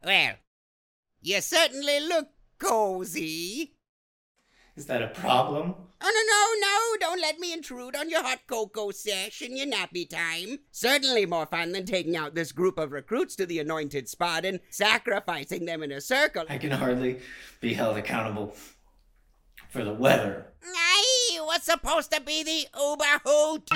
Well, you certainly look cozy. Is that a problem? Oh, no, don't let me intrude on your hot cocoa sesh in your nappy time. Certainly more fun than taking out this group of recruits to the anointed spot and sacrificing them in a circle. I can hardly be held accountable for the weather. Aye, what's supposed to be the uber hoot?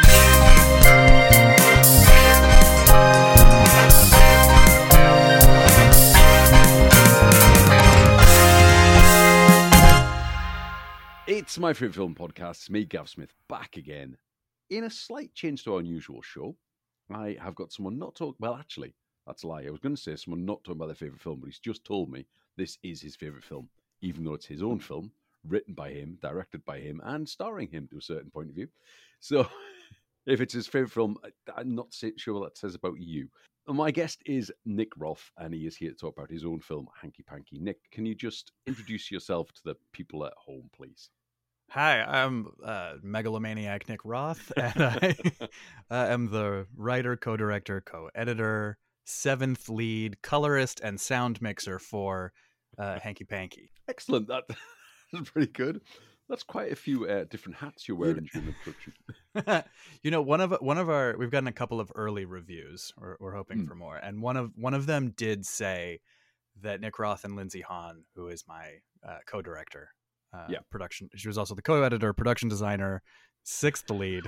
It's My Favourite Film Podcast. It's me, Gav Smith, back again. In a slight change to our usual show, I have got someone not talking... Well, actually, that's a lie. I was going to say someone not talking about their favourite film, but he's just told me this is his favourite film, even though it's his own film, written by him, directed by him, and starring him to a certain point of view. So, if it's his favourite film, I'm not sure what that says about you. My guest is Nick Roth, and he is here to talk about his own film, Hanky Panky. Nick, can you just introduce yourself to the people at home, please? Hi, I'm megalomaniac Nick Roth, and I am the writer, co-director, co-editor, seventh lead, colorist, and sound mixer for Hanky Panky. Excellent. That's pretty good. That's quite a few different hats you're wearing during the production. You know, one of our we've gotten a couple of early reviews. We're hoping for more, and one of them did say that Nick Roth and Lindsay Hahn, who is my co-director. Production. She was also the co-editor, production designer, sixth lead.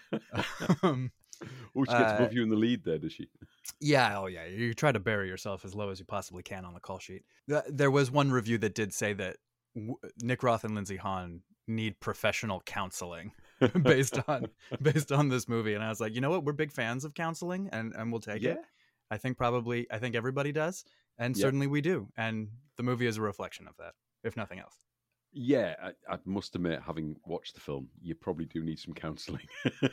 She gets above you in the lead there, does she? Yeah. Oh, yeah. You try to bury yourself as low as you possibly can on the call sheet. There was one review that did say that Nick Roth and Lindsay Hahn need professional counseling based on this movie, and I was like, you know what? We're big fans of counseling, and we'll take it. I think everybody does, and certainly we do. And the movie is a reflection of that, if nothing else. Yeah, I must admit, having watched the film, you probably do need some counselling.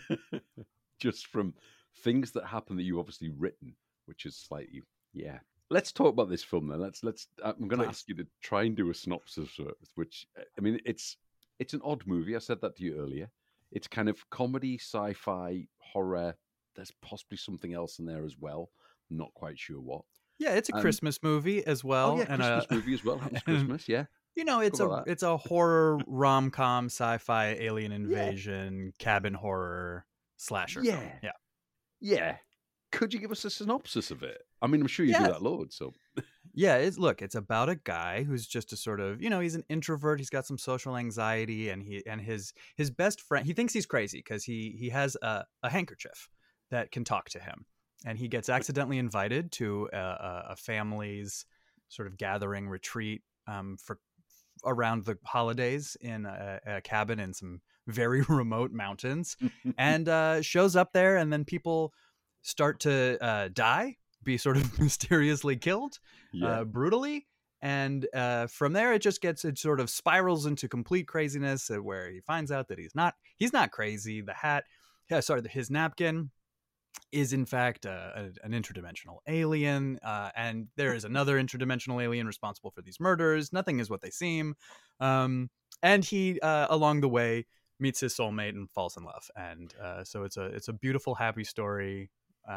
Just from things that happen that you've obviously written, which is slightly, yeah. Let's talk about this film then. I'm going to ask you to try and do a synopsis of it, which, I mean, it's an odd movie. I said that to you earlier. It's kind of comedy, sci-fi, horror. There's possibly something else in there as well. I'm not quite sure what. Yeah, it's a Christmas movie as well. Oh, yeah, Christmas movie as well. Happens Christmas, yeah. You know, it's a horror rom-com, sci-fi, alien invasion, cabin horror slasher film. Yeah. Could you give us a synopsis of it? I mean, I'm sure you do that loads. So yeah, it's about a guy who's just a sort of, you know, he's an introvert. He's got some social anxiety, and his best friend. He thinks he's crazy because he has a handkerchief that can talk to him, and he gets accidentally invited to a family's sort of gathering retreat for around the holidays in a cabin in some very remote mountains, and shows up there, and then people start to die, be sort of mysteriously killed, brutally, and from there it sort of spirals into complete craziness, where he finds out that he's not crazy. His napkin is in fact an interdimensional alien, and there is another interdimensional alien responsible for these murders. Nothing is what they seem, and he along the way meets his soulmate and falls in love, and so it's a beautiful, happy story,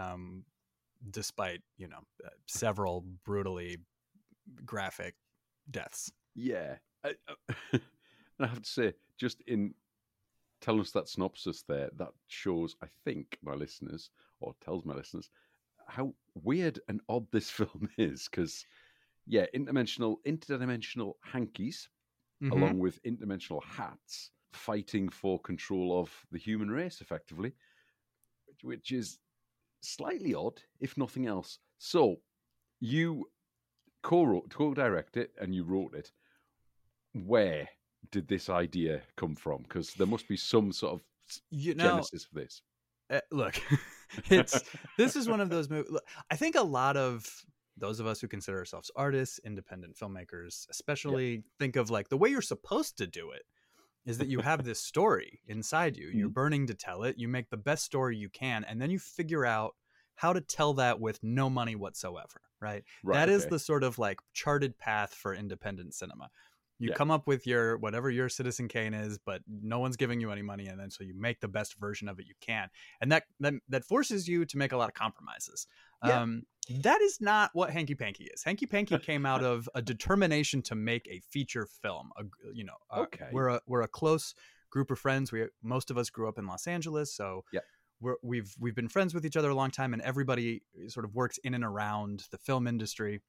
despite, you know, several brutally graphic deaths. Yeah, and I have to say, just in telling us that synopsis there, that shows, I think, my listeners, or tells my listeners, how weird and odd this film is. Because, yeah, interdimensional hankies, along with interdimensional hats, fighting for control of the human race, effectively, which is slightly odd, if nothing else. So, you co-direct it, and you wrote it. Where did this idea come from? Because there must be some sort of genesis for this. Look, this is one of those movies. I think a lot of those of us who consider ourselves artists, independent filmmakers, especially think of like the way you're supposed to do it is that you have this story inside you. You're burning to tell it. You make the best story you can, and then you figure out how to tell that with no money whatsoever, right? That is the sort of like charted path for independent cinema. You come up with whatever your Citizen Kane is, but no one's giving you any money, and then so you make the best version of it you can, and that forces you to make a lot of compromises. Yeah. That is not what Hanky Panky is. Hanky Panky came out of a determination to make a feature film. Okay. We're a close group of friends. Most of us grew up in Los Angeles, so Yep. we've been friends with each other a long time, and everybody sort of works in and around the film industry.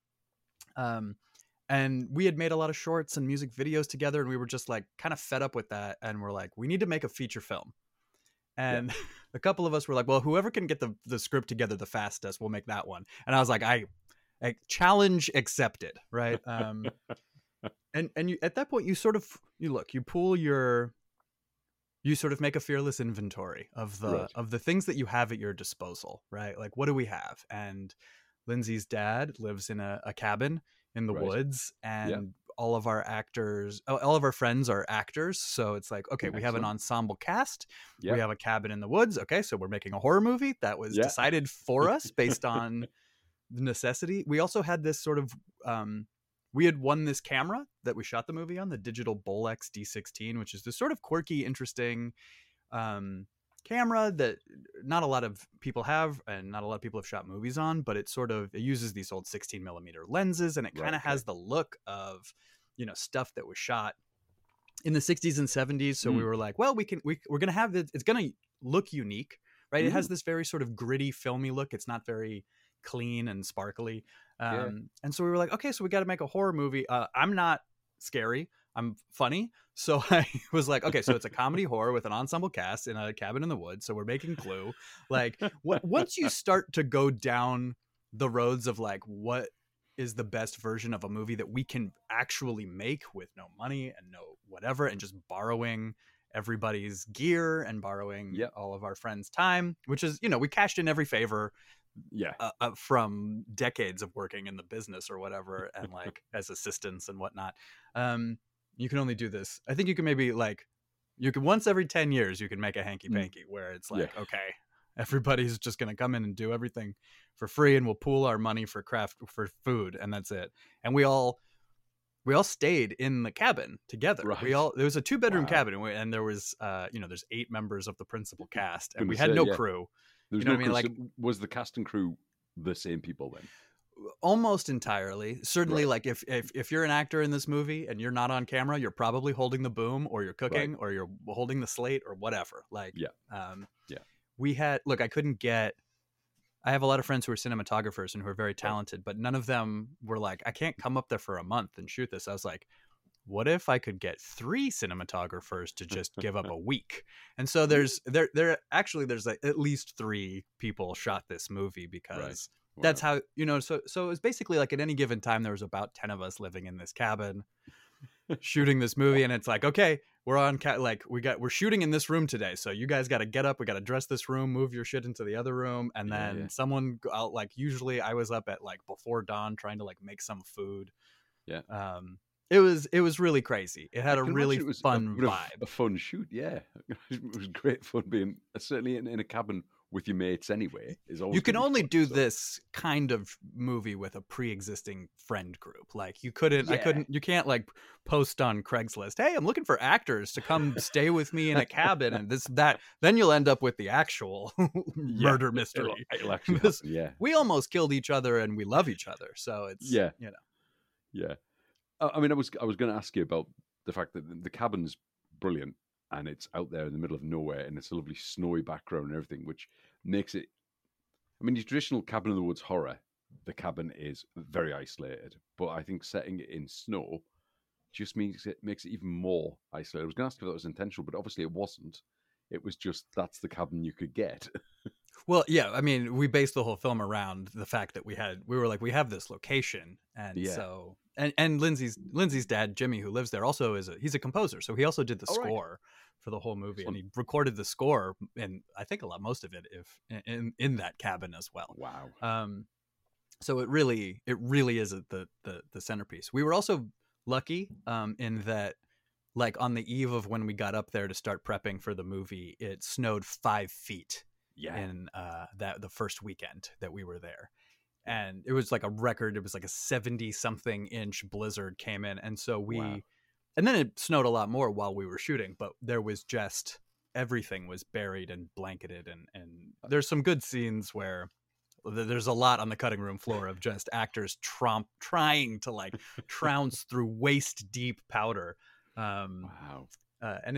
And we had made a lot of shorts and music videos together, and we were just like kind of fed up with that, and we're like, we need to make a feature film. And a couple of us were like, well, whoever can get the script together the fastest, we'll make that one. And I was like, I challenge accepted, right? And you, at that point, you sort of you sort of make a fearless inventory of the things that you have at your disposal, right? Like, what do we have? And Lindsay's dad lives in a cabin in the woods, and all of our friends are actors. So it's like, okay, we have an ensemble cast. We have a cabin in the woods. Okay, so we're making a horror movie that was decided for us based on the necessity. We also had this sort of, we had won this camera that we shot the movie on, the digital Bolex D16, which is this sort of quirky, interesting camera that not a lot of people have, and not a lot of people have shot movies on, but it uses these old 16 millimeter lenses, and it kind of has the look of, stuff that was shot in the 60s and 70s. So we were like, well, we're going to have it's going to look unique, right? It has this very sort of gritty, filmy look. It's not very clean and sparkly. And so we were like, okay, so we got to make a horror movie. I'm not scary. I'm funny. So I was like, okay, so it's a comedy horror with an ensemble cast in a cabin in the woods. So we're making Clue. Like, once you start to go down the roads of like, what is the best version of a movie that we can actually make with no money and no whatever, and just borrowing everybody's gear and borrowing all of our friends' time, which is, we cashed in every favor from decades of working in the business or whatever, and like as assistants and whatnot. You can only do this. I think you can maybe once every 10 years, you can make a Hanky Panky where it's like, okay, everybody's just going to come in and do everything for free, and we'll pool our money for food, and that's it. And we all stayed in the cabin together. Right. There was a 2-bedroom cabin, and there was, there's 8 members of the principal cast, and we had no crew. There's no crew. Like, so was the cast and crew the same people then? Almost entirely. Certainly, like if you're an actor in this movie and you're not on camera, you're probably holding the boom, or you're cooking, or you're holding the slate, or whatever. Like, we had, I have a lot of friends who are cinematographers and who are very talented, but none of them were like, I can't come up there for a month and shoot this. I was like, what if I could get 3 cinematographers to just give up a week? And so there's at least 3 people shot this movie, because that's how, so it was basically like at any given time, there was about 10 of us living in this cabin shooting this movie. And it's like, okay, we're on we're shooting in this room today. So you guys got to get up. We got to dress this room, move your shit into the other room. And then someone out, usually I was up at before dawn trying to make some food. Yeah. It was really crazy. It had a really fun vibe. A fun shoot, yeah. It was great fun being certainly in a cabin with your mates anyway. You can only do this kind of movie with a pre-existing friend group. You can't post on Craigslist, hey, I'm looking for actors to come stay with me in a cabin and that. Then you'll end up with the actual murder mystery. It'll actually happen, we almost killed each other and we love each other. So it's, Yeah. I mean, I was going to ask you about the fact that the cabin's brilliant, and it's out there in the middle of nowhere, and it's a lovely snowy background and everything, which makes it. I mean, your traditional cabin in the woods horror, the cabin is very isolated, but I think setting it in snow just makes it even more isolated. I was going to ask if that was intentional, but obviously it wasn't. It was just that's the cabin you could get. Well, yeah, I mean, we based the whole film around the fact that we were like, we have this location, and so. And Lindsay's dad, Jimmy, who lives there, also he's a composer, so he also did the score for the whole movie, and he recorded the score, and I think most of it in that cabin as well. Wow. So it really is the centerpiece. We were also lucky in that, on the eve of when we got up there to start prepping for the movie, it snowed 5 feet. In the first weekend that we were there. And it was like a record. It was like a 70-something inch blizzard came in. And so and then it snowed a lot more while we were shooting, but there was just, everything was buried and blanketed. And there's some good scenes where There's a lot on the cutting room floor of just actors trying to like trounce through waist deep powder. Wow. And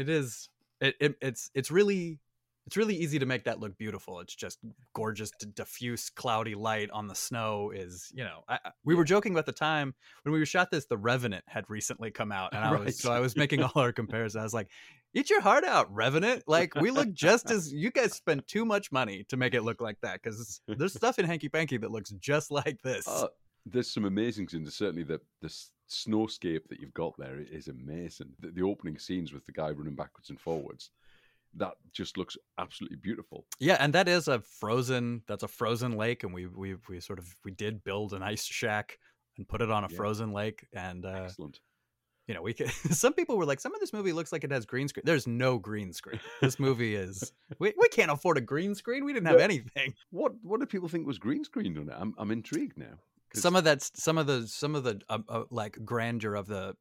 it's really easy to make that look beautiful. It's just gorgeous, diffuse, cloudy light on the snow is, we were joking about the time when we shot this, The Revenant had recently come out. And I was making all our comparisons. I was like, eat your heart out, Revenant. Like, we look just as, you guys spent too much money to make it look like that. Cause there's stuff in Hanky Panky that looks just like this. There's some amazing scenes. Certainly the snowscape that you've got there is amazing. The opening scenes with the guy running backwards and forwards, that just looks absolutely beautiful. Yeah, and that's a frozen lake, and we did build an ice shack and put it on a frozen lake. And excellent. Some people were like, some of this movie looks like it has green screen. There's no green screen. This movie is we can't afford a green screen. We didn't have anything. What do people think was green screened on it? I'm intrigued now. Some of the like grandeur of the,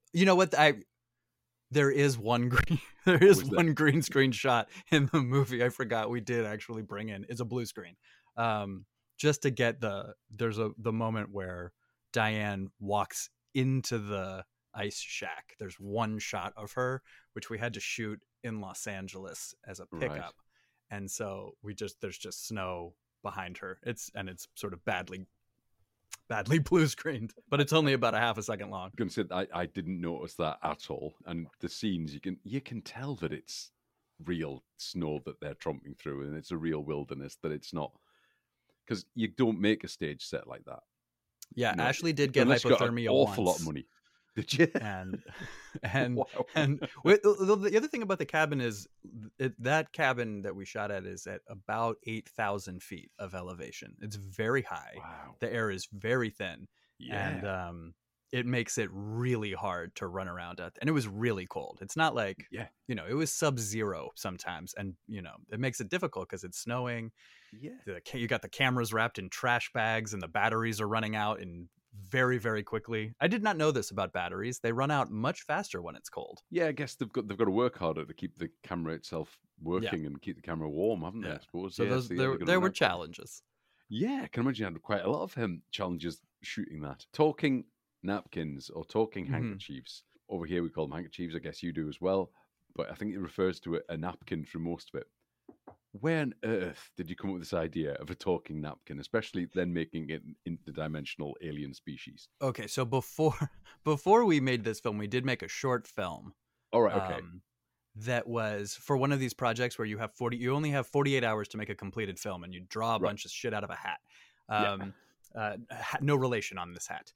there is one green screen shot in the movie. I forgot we did actually bring in, is a blue screen. Just to get there's the moment where Diane walks into the ice shack. There's one shot of her, which we had to shoot in Los Angeles as a pickup. Right. And so there's just snow behind her. It's sort of badly blue screened, but it's only about a half a second long. I'm going to say I didn't notice that at all. And the scenes, you can tell that it's real snow that they're tromping through, and it's a real wilderness, that it's not, because you don't make a stage set like that. Yeah, Ashley did get hypothermia got an awful lot of money. Did you? And wow. And the other thing about the cabin is that cabin that we shot at is at about 8,000 feet of elevation. It's very high. Wow. The air is very thin. Yeah. And it makes it really hard to run around at. And it was really cold. It's not like, it was sub-zero sometimes. And, it makes it difficult because it's snowing. Yeah. You got the cameras wrapped in trash bags and the batteries are running out in very, very quickly. I did not know this about batteries. They run out much faster when it's cold. Yeah, I guess they've got to work harder to keep the camera itself working and keep the camera warm, haven't they? I suppose. So there were challenges. Yeah, I can imagine you had quite a lot of challenges shooting that. Talking napkins or talking handkerchiefs. Over here we call them handkerchiefs. I guess you do as well. But I think it refers to a napkin for most of it. Where on earth did you come up with this idea of a talking napkin, especially then making it interdimensional alien species? Okay, so before we made this film, we did make a short film. All right, okay. That was for one of these projects where you only have 48 hours to make a completed film, and you draw a bunch of shit out of a hat. No relation on this hat.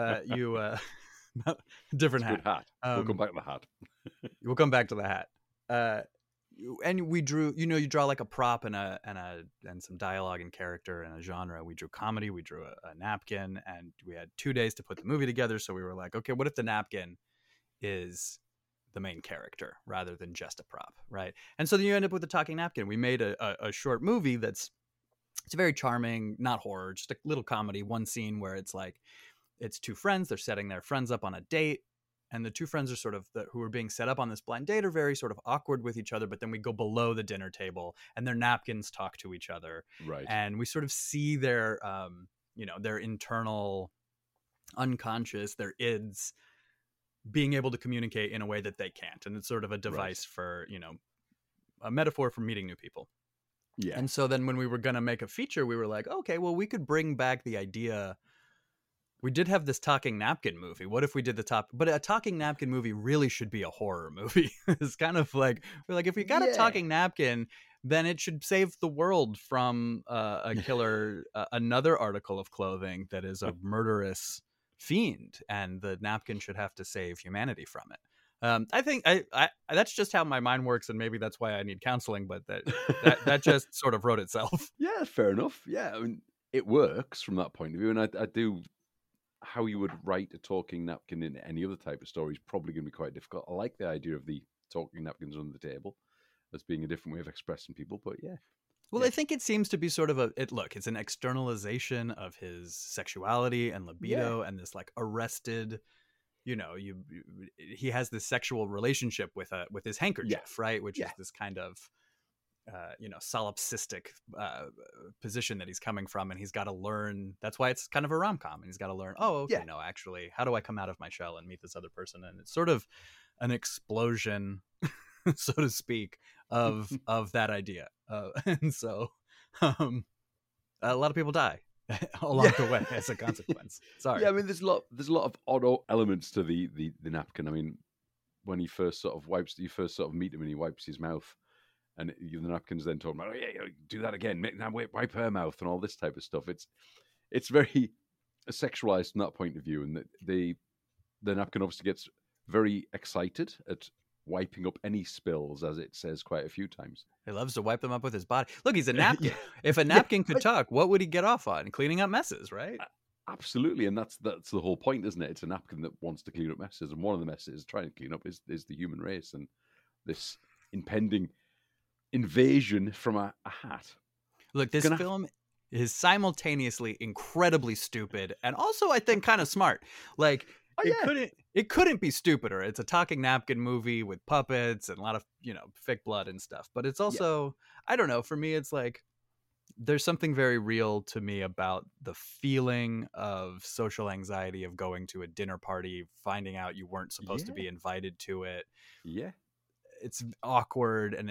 Different hat. Good hat. We'll come back to the hat. We'll come back to the hat. And we drew, you draw like a prop and some dialogue and character and a genre. We drew comedy, we drew a napkin, and we had 2 days to put the movie together. So we were like, okay, what if the napkin is the main character rather than just a prop, right? And so then you end up with a talking napkin. We made a short movie it's very charming, not horror, just a little comedy. One scene where it's like, it's two friends, they're setting their friends up on a date. And the two friends are sort of who are being set up on this blind date are very sort of awkward with each other. But then we go below the dinner table and their napkins talk to each other. Right. And we sort of see their, their internal unconscious, their ids being able to communicate in a way that they can't. And it's sort of a device for, a metaphor for meeting new people. Yeah. And so then when we were going to make a feature, we were like, okay, well, we could bring back the idea. We did have this talking napkin movie. What if we did but a talking napkin movie really should be a horror movie. It's kind of like, we're like, if we got a talking napkin, then it should save the world from a killer, another article of clothing that is a murderous fiend, and the napkin should have to save humanity from it. I think I that's just how my mind works, and maybe that's why I need counseling, but that just sort of wrote itself. Yeah, fair enough. Yeah, I mean, it works from that point of view, and I do. How you would write a talking napkin in any other type of story is probably going to be quite difficult. I like the idea of the talking napkins on the table as being a different way of expressing people, but yeah. Well, I think it seems to be sort of it's an externalization of his sexuality and libido and this like arrested, he has this sexual relationship with his handkerchief, right? Which is this kind of solipsistic position that he's coming from, and he's got to learn. That's why it's kind of a rom-com, and he's got to learn, oh, okay, no, actually, how do I come out of my shell and meet this other person? And it's sort of an explosion, so to speak, of that idea, and so a lot of people die along the way as a consequence. Sorry. Yeah, I mean, there's a lot of odd elements to the napkin. I mean, when he first sort of meet him and he wipes his mouth, and the napkin's then talking about, oh yeah, do that again, now wipe her mouth and all this type of stuff. It's very sexualized from that point of view, and the napkin obviously gets very excited at wiping up any spills, as it says quite a few times. He loves to wipe them up with his body. Look, he's a napkin. If a napkin could talk, what would he get off on? Cleaning up messes, right? Absolutely, and that's the whole point, isn't it? It's a napkin that wants to clean up messes, and one of the messes trying to clean up is the human race, and this impending invasion from a hat. Look, this film is simultaneously incredibly stupid and also, I think, kind of smart. Like, it couldn't be stupider. It's a talking napkin movie with puppets and a lot of, fake blood and stuff. But it's also, I don't know, for me, it's like, there's something very real to me about the feeling of social anxiety of going to a dinner party, finding out you weren't supposed to be invited to it. Yeah. It's awkward, and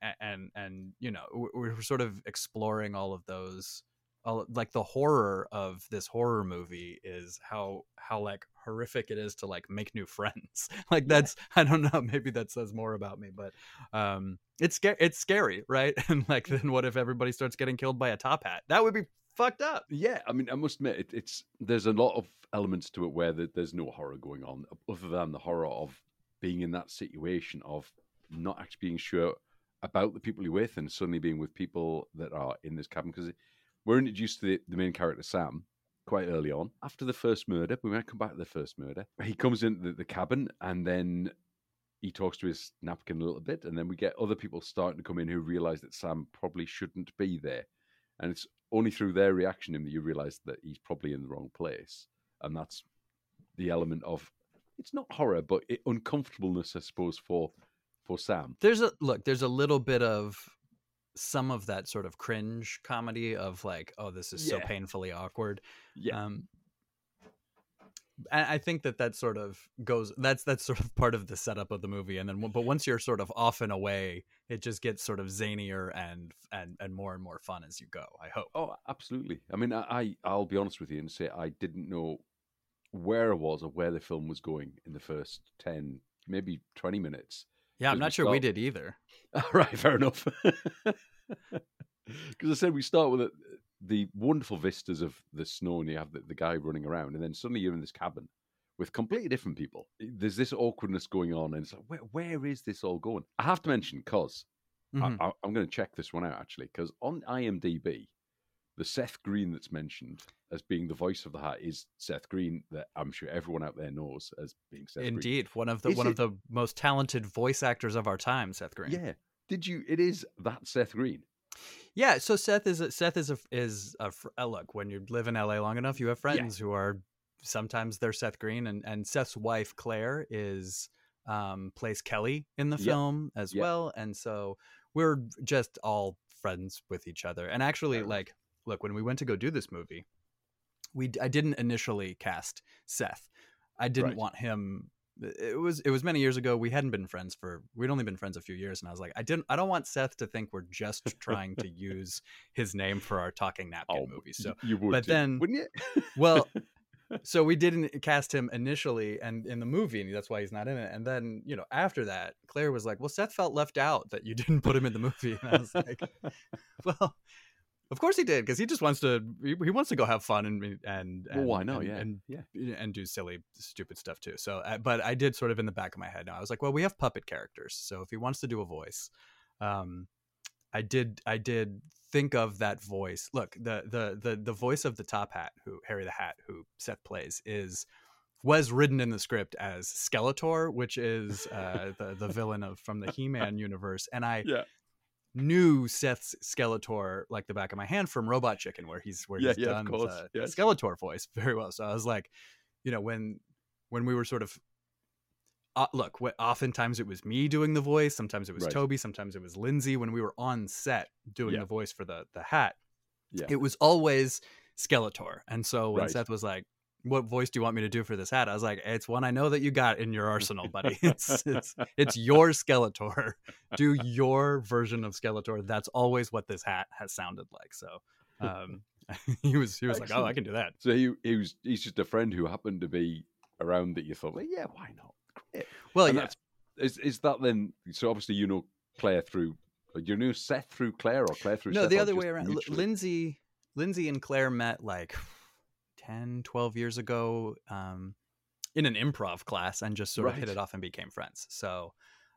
we're sort of exploring all of those. Like, the horror of this horror movie is how like horrific it is to like make new friends. Like, that's, I don't know, maybe that says more about me, but it's scary, right? And like, then what if everybody starts getting killed by a top hat? That would be fucked up. Yeah, I mean, I must admit, there's a lot of elements to it where there's no horror going on, other than the horror of being in that situation of not actually being sure about the people you're with, and suddenly being with people that are in this cabin, because we're introduced to the main character, Sam, quite early on. After the first murder, we might come back to the first murder. He comes into the cabin, and then he talks to his napkin a little bit, and then we get other people starting to come in who realize that Sam probably shouldn't be there. And it's only through their reaction to him that you realize that he's probably in the wrong place. And that's the element of, it's not horror, but uncomfortableness, I suppose, for Sam. There's a little bit of some of that sort of cringe comedy of like, oh, this is so painfully awkward. And I think that sort of goes, that's sort of part of the setup of the movie. And then, but once you're sort of off and away, it just gets sort of zanier and more fun as you go, I hope. Oh, absolutely. I mean, I'll be honest with you and say I didn't know where I was or where the film was going in the first 10, maybe 20 minutes. Yeah, I'm not sure we did either. Right, fair enough. Because I said we start with the wonderful vistas of the snow, and you have the guy running around, and then suddenly you're in this cabin with completely different people. There's this awkwardness going on, and it's like, where is this all going? I have to mention, because I'm going to check this one out, actually, because on IMDb, the Seth Green that's mentioned as being the voice of the Hat is Seth Green, that I'm sure everyone out there knows as being Seth Green. Indeed, one of the most talented voice actors of our time, Seth Green. Yeah, it is that Seth Green. Yeah, so Seth is look, when you live in LA long enough, you have friends who are, sometimes they're Seth Green, and Seth's wife Claire plays Kelly in the film as well, and so we're just all friends with each other. And actually, like, look, when we went to go do this movie, I didn't initially cast Seth. I didn't want him. It was many years ago. We'd only been friends a few years, and I was like, I don't want Seth to think we're just trying to use his name for our talking napkin movie. So you would, then, wouldn't you? Well, so we didn't cast him initially, and in the movie, and that's why he's not in it. And then, after that, Claire was like, "Well, Seth felt left out that you didn't put him in the movie," and I was like, "Well, of course he did, because he just wants to go have fun and why not? And do silly, stupid stuff too." So, but I did sort of in the back of my head. Now I was like, well, we have puppet characters, so if he wants to do a voice, I did think of that voice. Look, the voice of the Top Hat, who Harry the Hat, who Seth plays, was written in the script as Skeletor, which is the villain from the He-Man universe, and I knew Seth's Skeletor like the back of my hand from Robot Chicken, where he's done the Skeletor voice very well. So I was like, when we were sort of look, oftentimes it was me doing the voice. Sometimes it was Right. Toby. Sometimes it was Lindsay. When we were on set doing Yeah. the voice for the hat, Yeah. it was always Skeletor. And so when Right. Seth was like, "What voice do you want me to do for this hat?" I was like, "It's one I know that you got in your arsenal, buddy. It's your Skeletor. Do your version of Skeletor. That's always what this hat has sounded like." So he was like, "Oh, I Excellent. can do that." So he's just a friend who happened to be around that you thought, well, yeah, why not? Great. Well, And yeah. is that then? So obviously you know Claire through. You knew Seth through Claire, or Claire through No, Seth? the or other just way around. mutually? Lindsay and Claire met like 10, 12 years ago in an improv class and just sort of hit Right. it off and became friends. So,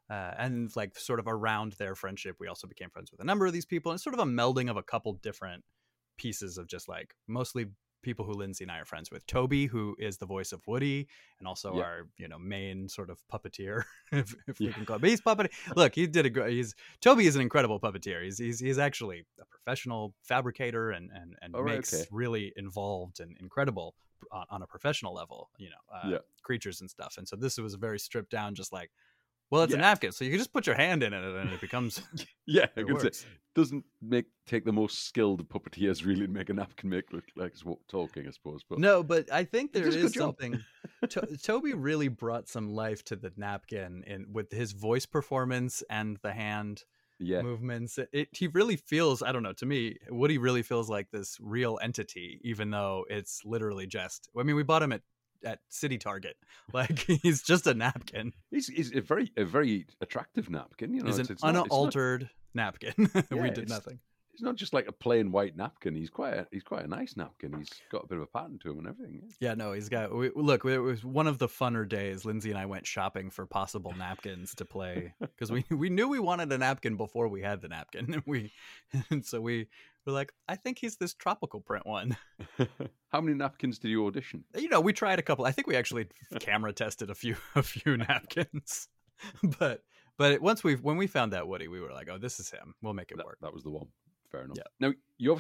and like sort of around their friendship, we also became friends with a number of these people. And it's sort of a melding of a couple different pieces of just like mostly people who Lindsay and I are friends with. Toby, who is the voice of Woody and also Yeah. our, main sort of puppeteer, if we Yeah. can call it. But he's puppeting. Look, he did Toby is an incredible puppeteer. He's actually a professional fabricator and Oh, right, makes okay. really involved and incredible on a professional level, Yeah. creatures and stuff. And so this was very stripped down, just like, well, it's a Yeah. napkin, so you can just put your hand in it and it becomes. Yeah, I It can say works. doesn't take the most skilled puppeteers really to make a napkin look like it's talking, I suppose. But No, but I think He there does a is good job. something. Toby really brought some life to the napkin with his voice performance and the hand yeah, movements. He really feels, I don't know, to me, Woody really feels like this real entity, even though it's literally just. I mean, we bought him at City Target. Like, he's just a napkin. he's a very attractive napkin. You know, He's an it's not- unaltered napkin. We Yeah, did it's- nothing. It's not just like a plain white napkin. He's quite a nice napkin. He's got a bit of a pattern to him and everything. Yeah. Yeah, no, he's got. Look, it was one of the funner days. Lindsay and I went shopping for possible napkins to play because we knew we wanted a napkin before we had the napkin, and so we were like, I think he's this tropical print one. How many napkins did you audition? We tried a couple. I think we actually camera tested a few napkins, but when we found that Woody, we were like, oh, this is him. We'll make it work. That was the one. Fair enough. Yeah. Now,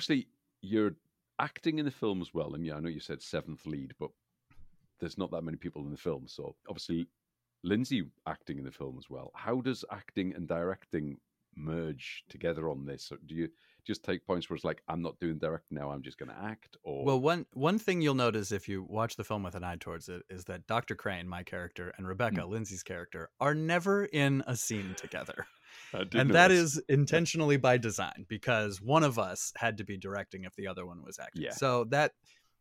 you're acting in the film as well, and yeah, I know you said seventh lead, but there's not that many people in the film, so obviously Lindsay acting in the film as well. How does acting and directing merge together on this? Or do you just take points where it's like, I'm not doing directing now, I'm just going to act? Or Well, one thing you'll notice if you watch the film with an eye towards it is that Dr. Crane, my character, and Rebecca, Lindsay's character, are never in a scene together. And that is intentionally by design because one of us had to be directing if the other one was acting. Yeah. So that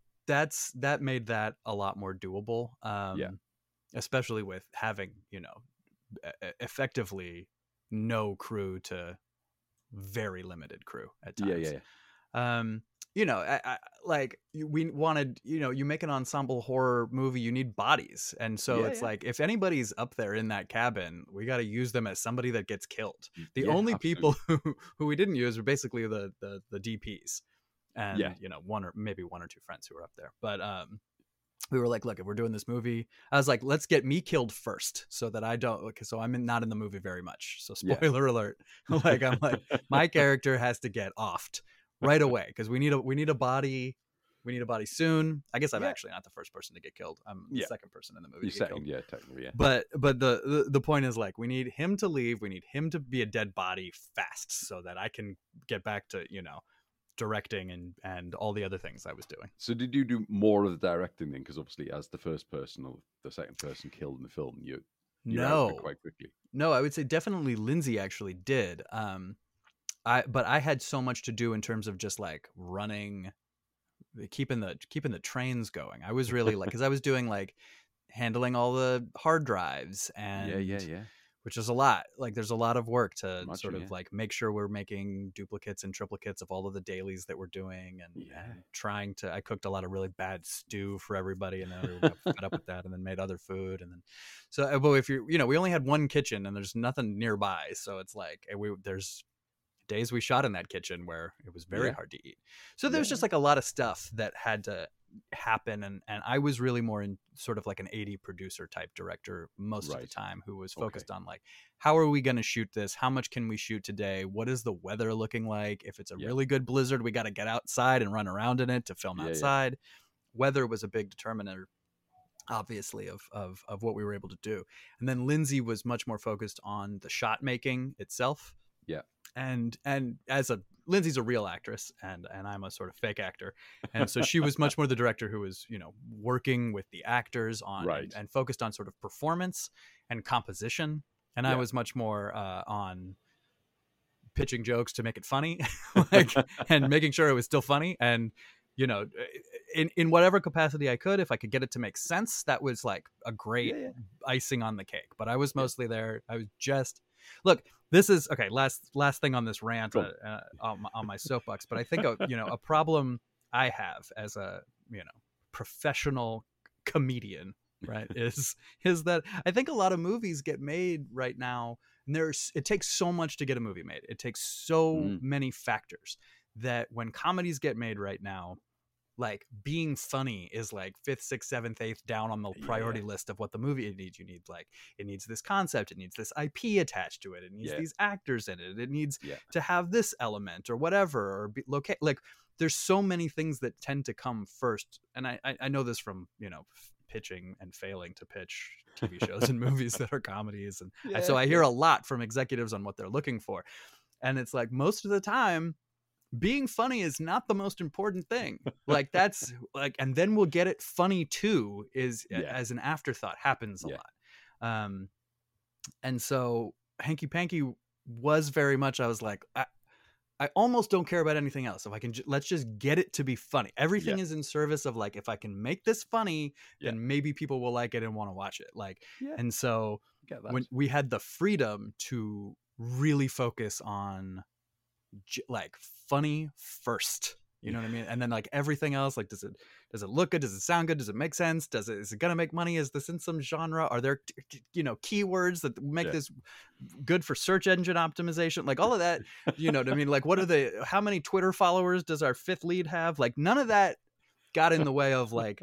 made that a lot more doable. Especially with having, effectively no crew to very limited crew at times. We wanted, you make an ensemble horror movie, you need bodies. And so it's like, if anybody's up there in that cabin, we got to use them as somebody that gets killed. The only people who we didn't use were basically the DPs and, one or two friends who were up there. But, we were like, look, if we're doing this movie, I was like, let's get me killed first so that I don't, so I'm not in the movie very much. So spoiler alert, I'm like, my character has to get offed right away because we need a body. We need a body soon. I guess I'm actually not the first person to get killed. I'm the second person in the movie. You're second, technically, yeah. But the point is, like, we need him to leave. We need him to be a dead body fast so that I can get back to, directing and all the other things I was doing. So did you do more of the directing then? Because obviously, as the first person or the second person killed in the film, you're out there quite quickly. No, I would say definitely Lindsay actually did. But I had so much to do in terms of just like running, keeping the trains going. I was really like, because I was doing like handling all the hard drives and which is a lot. Like, there's a lot of work to like make sure we're making duplicates and triplicates of all of the dailies that we're doing, and trying to. I cooked a lot of really bad stew for everybody, and then we got fed up with that, and then made other food, and then but if we only had one kitchen, and there's nothing nearby, so it's like there's days we shot in that kitchen where it was very hard to eat. So there's just like a lot of stuff that had to happen, and I was really more in sort of like an 80 producer type director most of the time, who was focused on like, how are we going to shoot this? How much can we shoot today? What is the weather looking like? If it's a really good blizzard, we got to get outside and run around in it to film outside. Weather was a big determiner. obviously, of what we were able to do. And then Lindsay was much more focused on the shot making itself. Yeah. And Lindsay's a real actress, and I'm a sort of fake actor, and so she was much more the director who was, working with the actors on and focused on sort of performance and composition, and I was much more on pitching jokes to make it funny, and making sure it was still funny, and in whatever capacity I could, if I could get it to make sense, that was like a great icing on the cake. But I was mostly there. I was just look. This is okay. Last thing on this rant on my soapbox. But I think a problem I have as a professional comedian, right, is that I think a lot of movies get made right now, and it takes so much to get a movie made. It takes so many factors that when comedies get made right now, like being funny is like 5th, 6th, 7th, 8th down on the priority list of what the movie it needs. You need it needs this concept, it needs this IP attached to it, it needs these actors in it, it needs to have this element or whatever, or like there's so many things that tend to come first. And I know this from pitching and failing to pitch TV shows and movies that are comedies, and so I hear a lot from executives on what they're looking for, and it's like most of the time being funny is not the most important thing. Like that's like, and then we'll get it funny too as an afterthought happens a lot. And so Hanky Panky was very much, I was like, I almost don't care about anything else. If I can, let's just get it to be funny. Everything is in service of like, if I can make this funny, then maybe people will like it and want to watch it. Like, and so when we had the freedom to really focus on like funny first, you know what I mean, and then like everything else, like does it look good, does it sound good, does it make sense, is it gonna make money, is this in some genre, are there keywords that make this good for search engine optimization, like all of that, you know what I mean, like how many Twitter followers does our 5th lead have, like none of that got in the way of like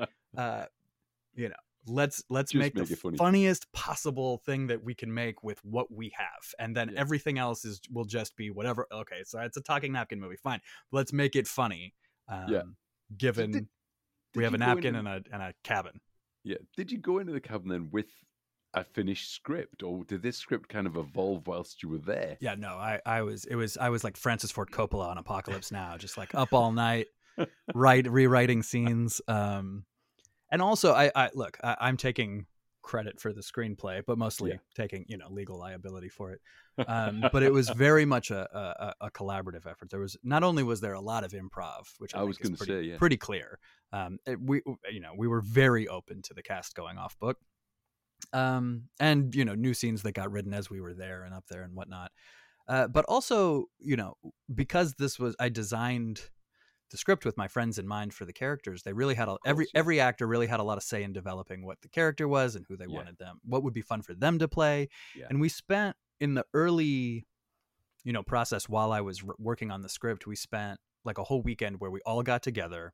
let's make the funniest possible thing that we can make with what we have, and then everything else will just be whatever. Okay, so it's a talking napkin movie, fine, let's make it funny, given we have a napkin and a cabin. Did you go into the cabin then with a finished script, or did this script kind of evolve whilst you were there? I was like Francis Ford Coppola on Apocalypse Now, just like up all night rewriting scenes. And also, I'm taking credit for the screenplay, but mostly taking legal liability for it. But it was very much a collaborative effort. There was there a lot of improv, which I was going to say pretty clear. We were very open to the cast going off book, and new scenes that got written as we were there and up there and whatnot. But also, because I designed the script with my friends in mind for the characters, they really had every actor really had a lot of say in developing what the character was and who they wanted them, what would be fun for them to play. And we spent in the early process, while I was working on the script, we spent like a whole weekend where we all got together,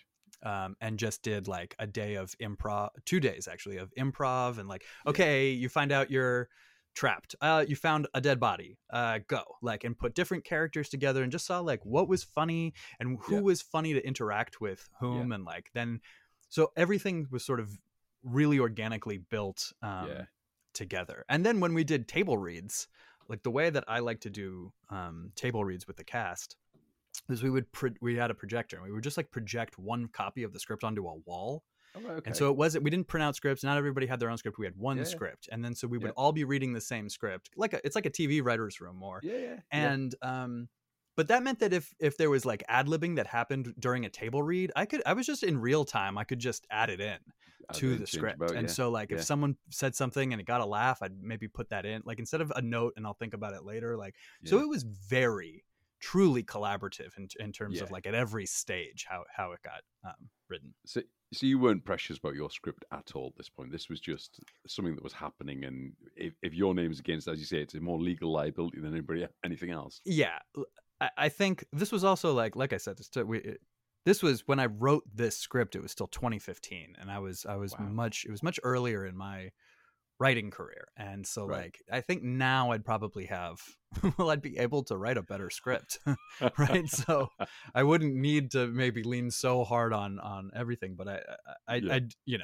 and just did like a day of improv, 2 days actually of improv, and like, okay, you find out you're trapped, you found a dead body, go, like, and put different characters together and just saw like what was funny and who was funny to interact with whom, and like then so everything was sort of really organically built together. And then when we did table reads, like the way that I like to do table reads with the cast is we had a projector and we would just like project one copy of the script onto a wall. Okay. And so we didn't print out scripts. Not everybody had their own script. We had one script. And then so we would all be reading the same script. It's like a TV writer's room more. And but that meant that if there was like ad-libbing that happened during a table read, I was just in real time, I could just add it in to the script. So like if someone said something and it got a laugh, I'd maybe put that in, like instead of a note and I'll think about it later. Like so it was very truly collaborative in terms of like at every stage how it got written. So you weren't precious about your script at all at this point. This was just something that was happening, and if your name is against, as you say, it's a more legal liability than anything else. Yeah, I think this was also like I said, this was when I wrote this script. It was still 2015, and I was much earlier in my writing career, and so like I think now I'd probably have I'd be able to write a better script, right? So I wouldn't need to maybe lean so hard on everything, but I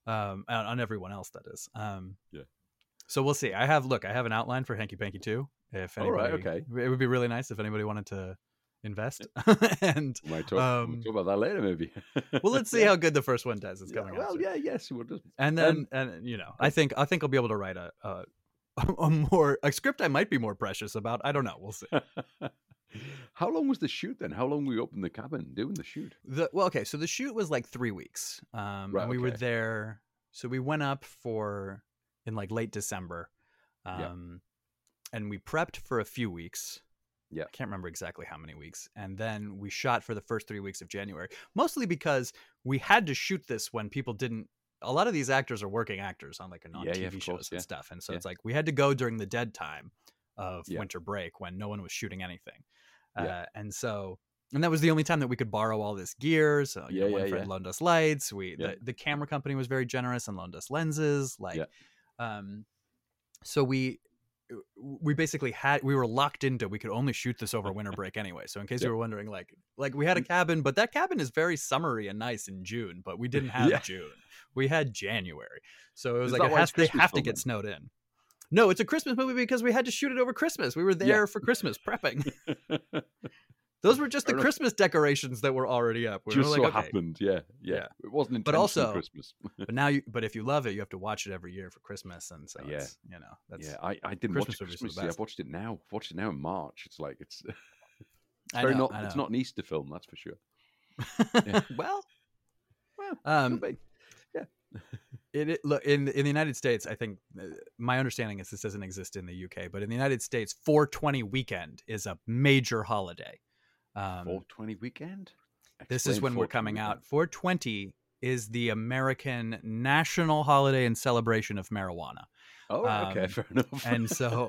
on everyone else, that is. Yeah. So we'll see. I have an outline for Hanky Panky 2. If All right, anybody, okay. It would be really nice if anybody wanted to invest. And We might talk about that later, maybe. well, let's see how good the first one does. It's Yeah, coming well, out. yeah, yes, it does. And then, I think I'll be able to write a script I might be more precious about. I don't know. We'll see. How long was the shoot then? How long were you up in the cabin doing the shoot? So the shoot was like 3 weeks. Right, and we were okay. there. So we went up in like late December. Yeah. And we prepped for a few weeks. Yeah. I can't remember exactly how many weeks. And then we shot for the first 3 weeks of January, mostly because we had to shoot this when people didn't. A lot of these actors are working actors on like on TV shows and stuff. And so it's like we had to go during the dead time of winter break when no one was shooting anything. And that was the only time that we could borrow all this gear. So one friend loaned us lights. The camera company was very generous and loaned us lenses. So we basically we were locked into, we could only shoot this over winter break anyway. So in case you were wondering, like we had a cabin, but that cabin is very summery and nice in June, but we didn't have June. We had January. So it was they have to get snowed in. No, it's a Christmas movie because we had to shoot it over Christmas. We were there for Christmas prepping. Those were just the Christmas decorations that were already up. We just happened, yeah. It wasn't intentional but also Christmas. but if you love it, you have to watch it every year for Christmas, and so it's, that's I didn't Christmas watch Christmas. I've watched it now. I've watched it now in March. It's like it's it's not an Easter film, that's for sure. Yeah. well, could be. Yeah. Look in the United States. I think my understanding is this doesn't exist in the UK, but in the United States, 420 weekend is a major holiday. 420 weekend. This is when we're coming out. 420 is the American national holiday and celebration of marijuana. Oh, okay, fair enough. And so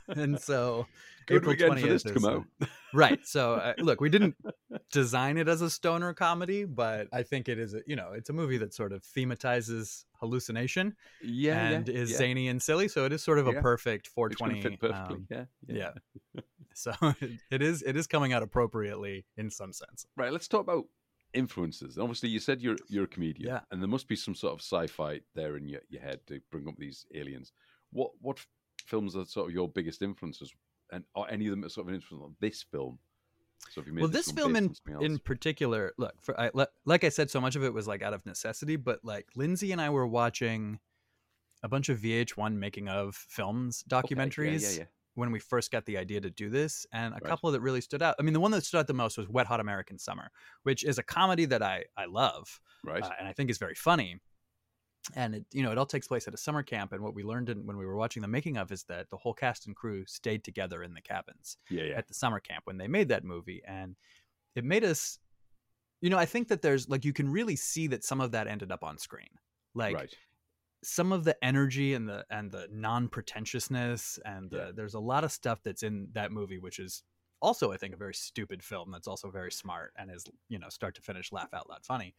Good April weekend 20th for this to come out. Right. So look, we didn't design it as a stoner comedy, but I think it is. It's a movie that sort of thematizes hallucination, and is zany and silly. So it is sort of a perfect 420. Fit perfectly. Yeah. So it is coming out appropriately in some sense. Right. Let's talk about influences. Obviously, you said you're a comedian, and there must be some sort of sci-fi there in your head to bring up these aliens. What films are sort of your biggest influences, and are any of them sort of an influence on this film? So if you made this film in particular, look, like I said, so much of it was like out of necessity, but like Lindsay and I were watching a bunch of VH1 making of films documentaries when we first got the idea to do this, and a couple that really stood out. I mean, the one that stood out the most was Wet Hot American Summer, which is a comedy that I love, right, and I think is very funny. And it all takes place at a summer camp, and what we learned when we were watching the making of is that the whole cast and crew stayed together in the cabins at the summer camp when they made that movie, and it made us, I think that there's like, you can really see that some of that ended up on screen, like some of the energy and the non-pretentiousness, and there's a lot of stuff that's in that movie, which is also, I think, a very stupid film that's also very smart and is, start to finish laugh out loud funny.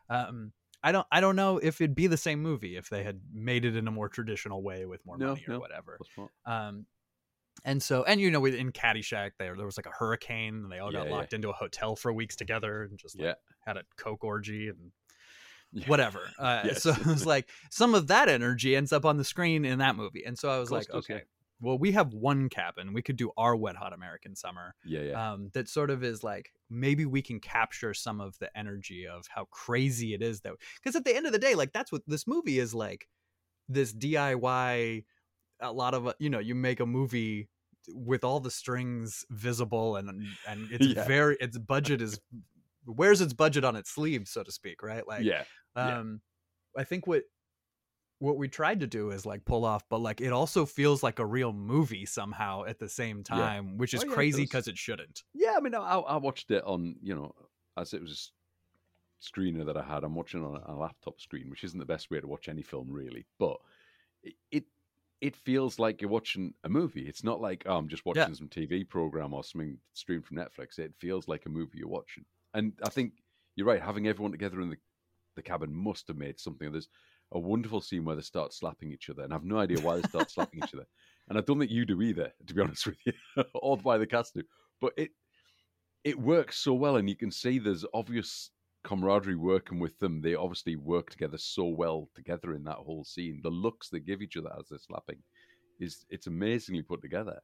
I don't know if it'd be the same movie if they had made it in a more traditional way with more money or whatever. And in Caddyshack there was like a hurricane, and they all got locked into a hotel for weeks together and just had a coke orgy and whatever. So it was like some of that energy ends up on the screen in that movie. And so I was like, okay, well, we have one cabin. We could do our Wet Hot American Summer. That sort of is like, maybe we can capture some of the energy of how crazy it is, because at the end of the day, like, that's what this movie is like, this DIY, a lot of, you make a movie with all the strings visible, and it's its budget wears its budget on its sleeve, so to speak. Right. Like, I think what we tried to do is like pull off, but like it also feels like a real movie somehow at the same time, which is crazy because it shouldn't. Yeah, I mean, I watched it on, as it was a screener that I had. I'm watching on a laptop screen, which isn't the best way to watch any film, really. But it feels like you're watching a movie. It's not like, I'm just watching some TV program or something streamed from Netflix. It feels like a movie you're watching. And I think you're right. Having everyone together in the cabin must have made something. There's a wonderful scene where they start slapping each other, and I have no idea why they start slapping each other, and I don't think you do either, to be honest with you, or why the cast do. But it works so well, and you can see there's obvious camaraderie working with them. They obviously work together so well together in that whole scene. The looks they give each other as they're slapping it's amazingly put together.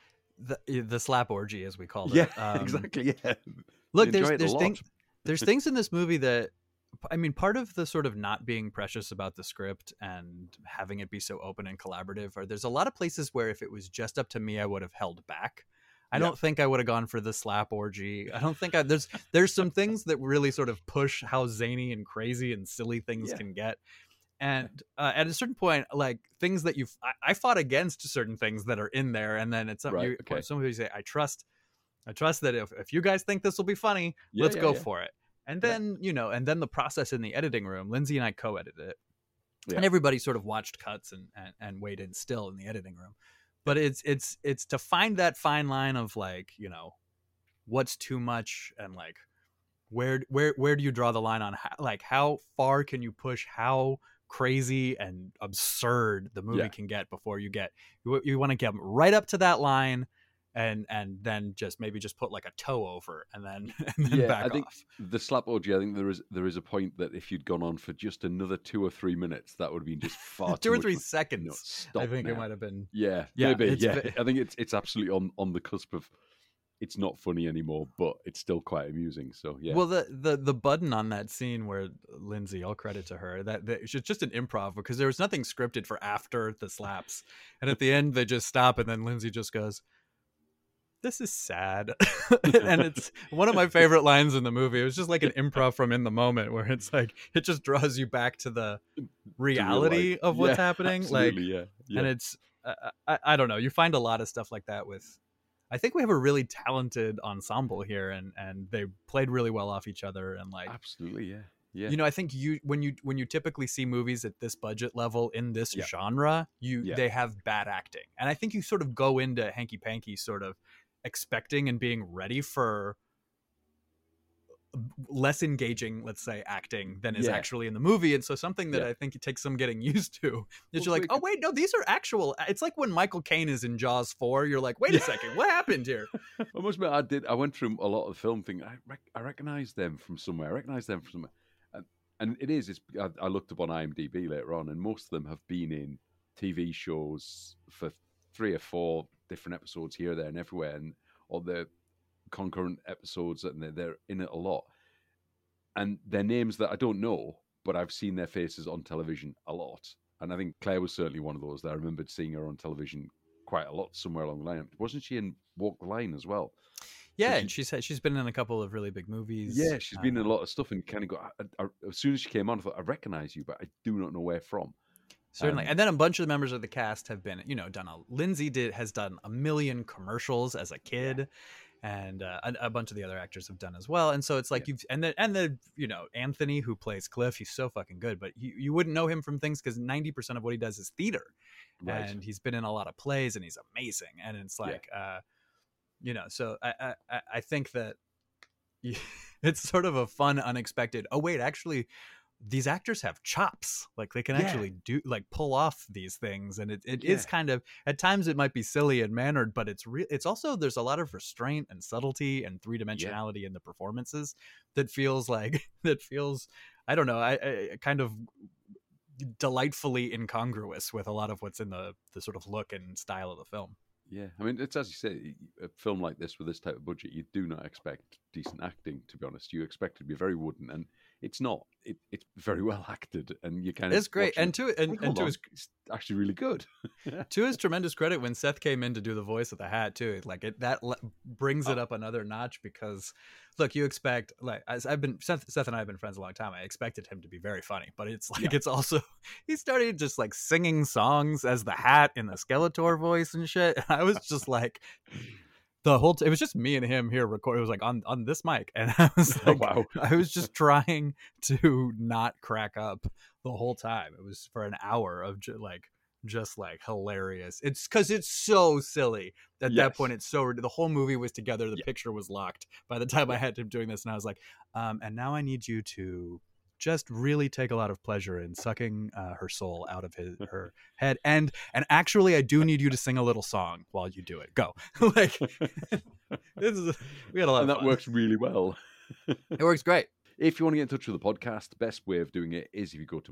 The slap orgy, as we called Yeah, it. exactly. Yeah. Look, They enjoy it a there's lot. things there's things in this movie that, I mean, part of the sort of not being precious about the script and having it be so open and collaborative, or there's a lot of places where if it was just up to me, I would have held back. I don't think I would have gone for the slap orgy. I don't think there's some things that really sort of push how zany and crazy and silly things can get. And at a certain point, like things that I fought against certain things that are in there, and then it's something somebody say, I trust that if you guys think this will be funny, let's go for it. And then and then the process in the editing room, Lindsay and I co-edited it, and everybody sort of watched cuts and weighed in still in the editing room. But it's to find that fine line of like, what's too much, and like where do you draw the line on how far can you push how crazy and absurd the movie can get before you want to get right up to that line, and then just put like a toe over and then back I think off. The slap orgy, I think there is a point that if you'd gone on for just another 2 or 3 minutes, that would have been just far 2 too or 3 much. seconds. Stop I think now. it might have been. Maybe. It's I think it's absolutely on the cusp of it's not funny anymore, but it's still quite amusing. So yeah. Well, the button on that scene where Lindsay, all credit to her, that it's just an improv, because there was nothing scripted for after the slaps, and at the end they just stop, and then Lindsay just goes, "This is sad," and it's one of my favorite lines in the movie. It was just like an improv from in the moment, where it's like it just draws you back to the reality of what's happening. Absolutely, And it's I don't know. You find a lot of stuff like that with. I think we have a really talented ensemble here, and they played really well off each other, and like absolutely, yeah. I think when you typically see movies at this budget level in this genre, they have bad acting, and I think you sort of go into Hanky Panky sort of expecting and being ready for less engaging, let's say, acting than is actually in the movie. And so something that I think it takes some getting used to is you're like, oh wait, no, these are actual. It's like when Michael Caine is in Jaws 4, you're like, wait a second, what happened here? I must admit, I went through a lot of the film thing. I recognize them from somewhere. And I looked up on IMDb later on, and most of them have been in TV shows for 3 or 4 different episodes here, there, and everywhere, or the concurrent episodes, and they're in it a lot. And they're names that I don't know, but I've seen their faces on television a lot. And I think Claire was certainly one of those that I remembered seeing her on television quite a lot somewhere along the line. Wasn't she in Walk the Line as well? Yeah, and she's been in a couple of really big movies. Yeah, she's been in a lot of stuff, and kind of as soon as she came on, I thought, I recognize you, but I do not know where from. Certainly. And then a bunch of the members of the cast have been, Lindsay has done a million commercials as a kid, and a bunch of the other actors have done as well. And so it's like Anthony, who plays Cliff, he's so fucking good, but you wouldn't know him from things because 90% of what he does is theater. Right. And he's been in a lot of plays, and he's amazing. And it's like, so I think that it's sort of a fun, unexpected, oh wait, actually these actors have chops, like they can actually do, like, pull off these things. And it is kind of, at times it might be silly and mannered, but it's also, there's a lot of restraint and subtlety and 3-dimensionality in the performances that feels I don't know, I kind of delightfully incongruous with a lot of what's in the sort of look and style of the film. Yeah, I mean, it's, as you say, a film like this with this type of budget, you do not expect decent acting, to be honest. You expect it to be very wooden, and it's not. It's very well acted, and you kind of... It's great, and to his... It's actually really good. To his tremendous credit, when Seth came in to do the voice of the Hat, too, like that brings it up another notch, because, look, you expect, like, as Seth and I have been friends a long time, I expected him to be very funny, but it's like, it's also, he started just like singing songs as the Hat in the Skeletor voice and shit. I was just like, the whole it was just me and him here recording. It was like on this mic, and I was like, wow. I was just trying to not crack up the whole time. It was for an hour of just like hilarious. It's because it's so silly. At that point, it's so, the whole movie was together. The picture was locked by the time I had him doing this, and I was like, and now I need you to just really take a lot of pleasure in sucking her soul out of her head, and actually I do need you to sing a little song while you do it. Go. Like, we had a lot and of that fun. works really well. It works great. If you want to get in touch with the podcast, the best way of doing it is if you go to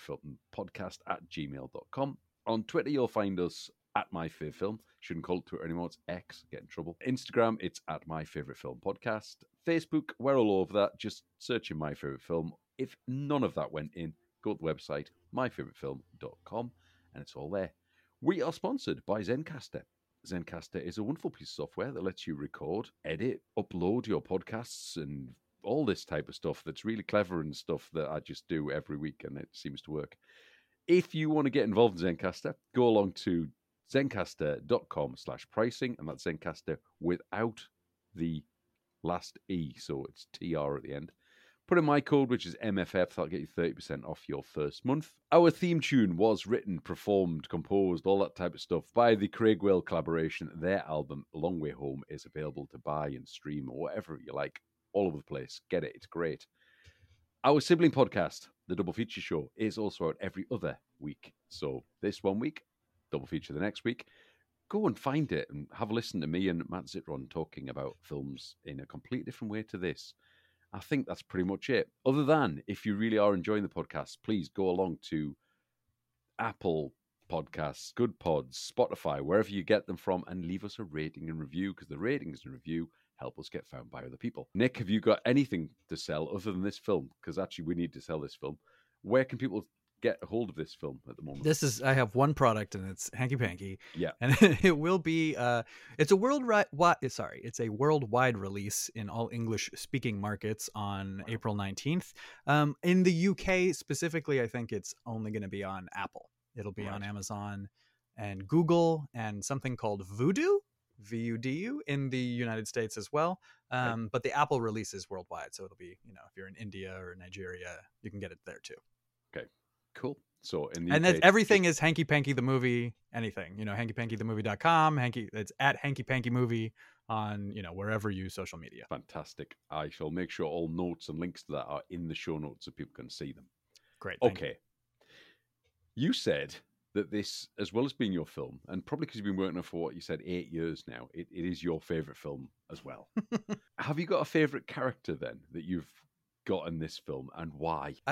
myfavoritefilmpodcast@gmail.com. On Twitter, you'll find us at myfavoritefilm. Shouldn't call it Twitter anymore, it's X, get in trouble. Instagram, it's at myfavoritefilmpodcast. Facebook, we're all over that. Just search in My Favorite Film. If none of that went in, go to the website, myfavoritefilm.com, and it's all there. We are sponsored by Zencastr. Zencastr is a wonderful piece of software that lets you record, edit, upload your podcasts, and all this type of stuff that's really clever and stuff that I just do every week, and it seems to work. If you want to get involved in Zencastr, go along to zencastr.com/pricing, and that's Zencastr without the last E, so it's TR at the end. Put in my code, which is MFF, that'll get you 30% off your first month. Our theme tune was written, performed, composed, all that type of stuff by the Craig Whale Collaboration. Their album, A Long Way Home, is available to buy and stream or whatever you like, all over the place. Get it, it's great. Our sibling podcast, The Double Feature Show, is also out every other week. So this one week, double feature the next week. Go and find it and have a listen to me and Matt Zitron talking about films in a completely different way to this. I think that's pretty much it. Other than, if you really are enjoying the podcast, please go along to Apple Podcasts, Good Pods, Spotify, wherever you get them from, and leave us a rating and review, because the ratings and review help us get found by other people. Nick, have you got anything to sell other than this film? Because actually we need to sell this film. Where can people get a hold of this film at the moment? I have one product, and it's Hanky Panky. Yeah. And it will be it's a worldwide release in all English speaking markets on April 19th. In the UK specifically, I think it's only going to be on Apple. It'll be on Amazon and Google and something called Vudu, VUDU, in the United States as well. But the Apple release is worldwide, so it'll be, if you're in India or Nigeria, you can get it there too. Okay. Cool. So in the and UK, everything is Hanky Panky the Movie, anything, hankypankythemovie.com, it's at Hanky Panky Movie on, wherever you use social media. Fantastic. I shall make sure all notes and links to that are in the show notes so people can see them. Great. Okay. You said that this, as well as being your film, and probably because you've been working on it for what you said 8 years now, it is your favorite film as well. Have you got a favorite character then that you've got in this film, and why? I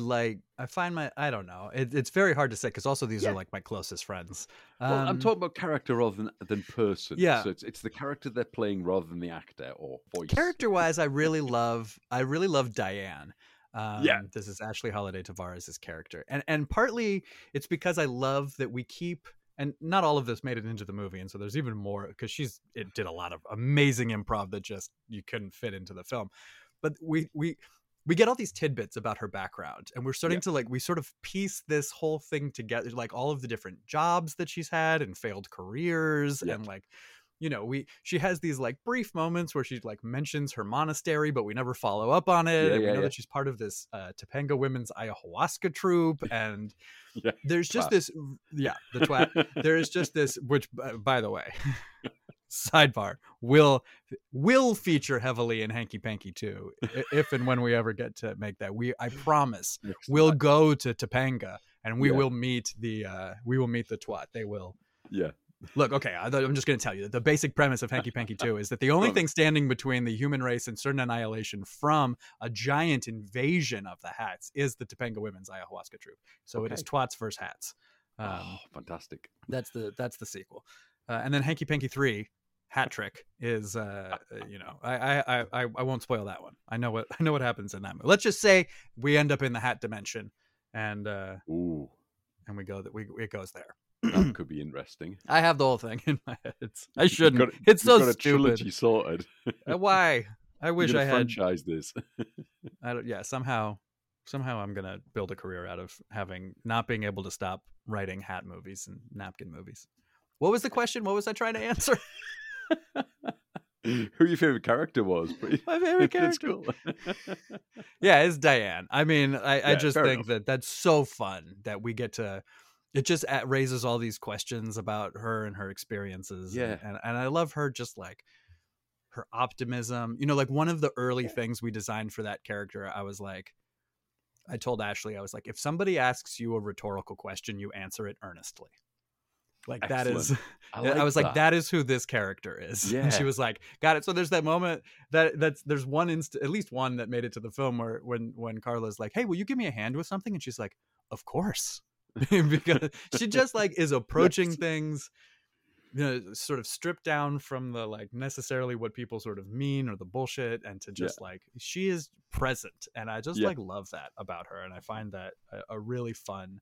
don't know. It's very hard to say, because also these are like my closest friends. Well, I'm talking about character rather than person. Yeah. So it's the character they're playing rather than the actor or voice. Character-wise, I really love Diane. This is Ashley Holiday Tavares' character, and partly it's because I love that we keep, and not all of this made it into the movie, and so there's even more, because it did a lot of amazing improv that just you couldn't fit into the film, but we get all these tidbits about her background, and we're starting to we sort of piece this whole thing together, like all of the different jobs that she's had and failed careers, and she has these brief moments where she mentions her monastery, but we never follow up on it. And we know that she's part of this Topanga Women's Ayahuasca troupe. And there's just the twat. There's just this, which, by the way, sidebar, will feature heavily in Hanky Panky 2, if and when we ever get to make that. I promise we'll go to Topanga and we will meet the twat. They will. Yeah. Look, okay, I'm just going to tell you that the basic premise of Hanky Panky 2 is that the only thing standing between the human race and certain annihilation from a giant invasion of the hats is the Topanga Women's Ayahuasca troupe. So it is twats versus hats. Fantastic. That's the sequel. And then Hanky Panky 3, Hat Trick, is I won't spoil that one. I know what happens in that movie. Let's just say we end up in the hat dimension, and we go that it goes there. That could be interesting. I have the whole thing in my head. I shouldn't. It's so got a stupid. Trilogy sorted. Why? I wish I had franchise this. Somehow I'm gonna build a career out of not being able to stop writing hat movies and napkin movies. What was the question? What was I trying to answer? Who your favorite character was? My favorite character. Cool. Yeah, it's Diane. I mean, I just think enough. that's so fun that we get to. It just raises all these questions about her and her experiences. Yeah. And I love her, just her optimism. One of the early things we designed for that character, I told Ashley, I was like, if somebody asks you a rhetorical question, you answer it earnestly. Like that is, Excellent. I was like, that. that is who this character is. And she Yeah. was like, got it. So there's that moment there's one at least one that made it to the film where when Carla's like, hey, will you give me a hand with something? And she's like, of course. Because she just like is approaching Yes. things, you know, sort of stripped down from the like necessarily what people sort of mean or the bullshit, and to just like, she is present. And I just like love that about her. And I find that a really fun,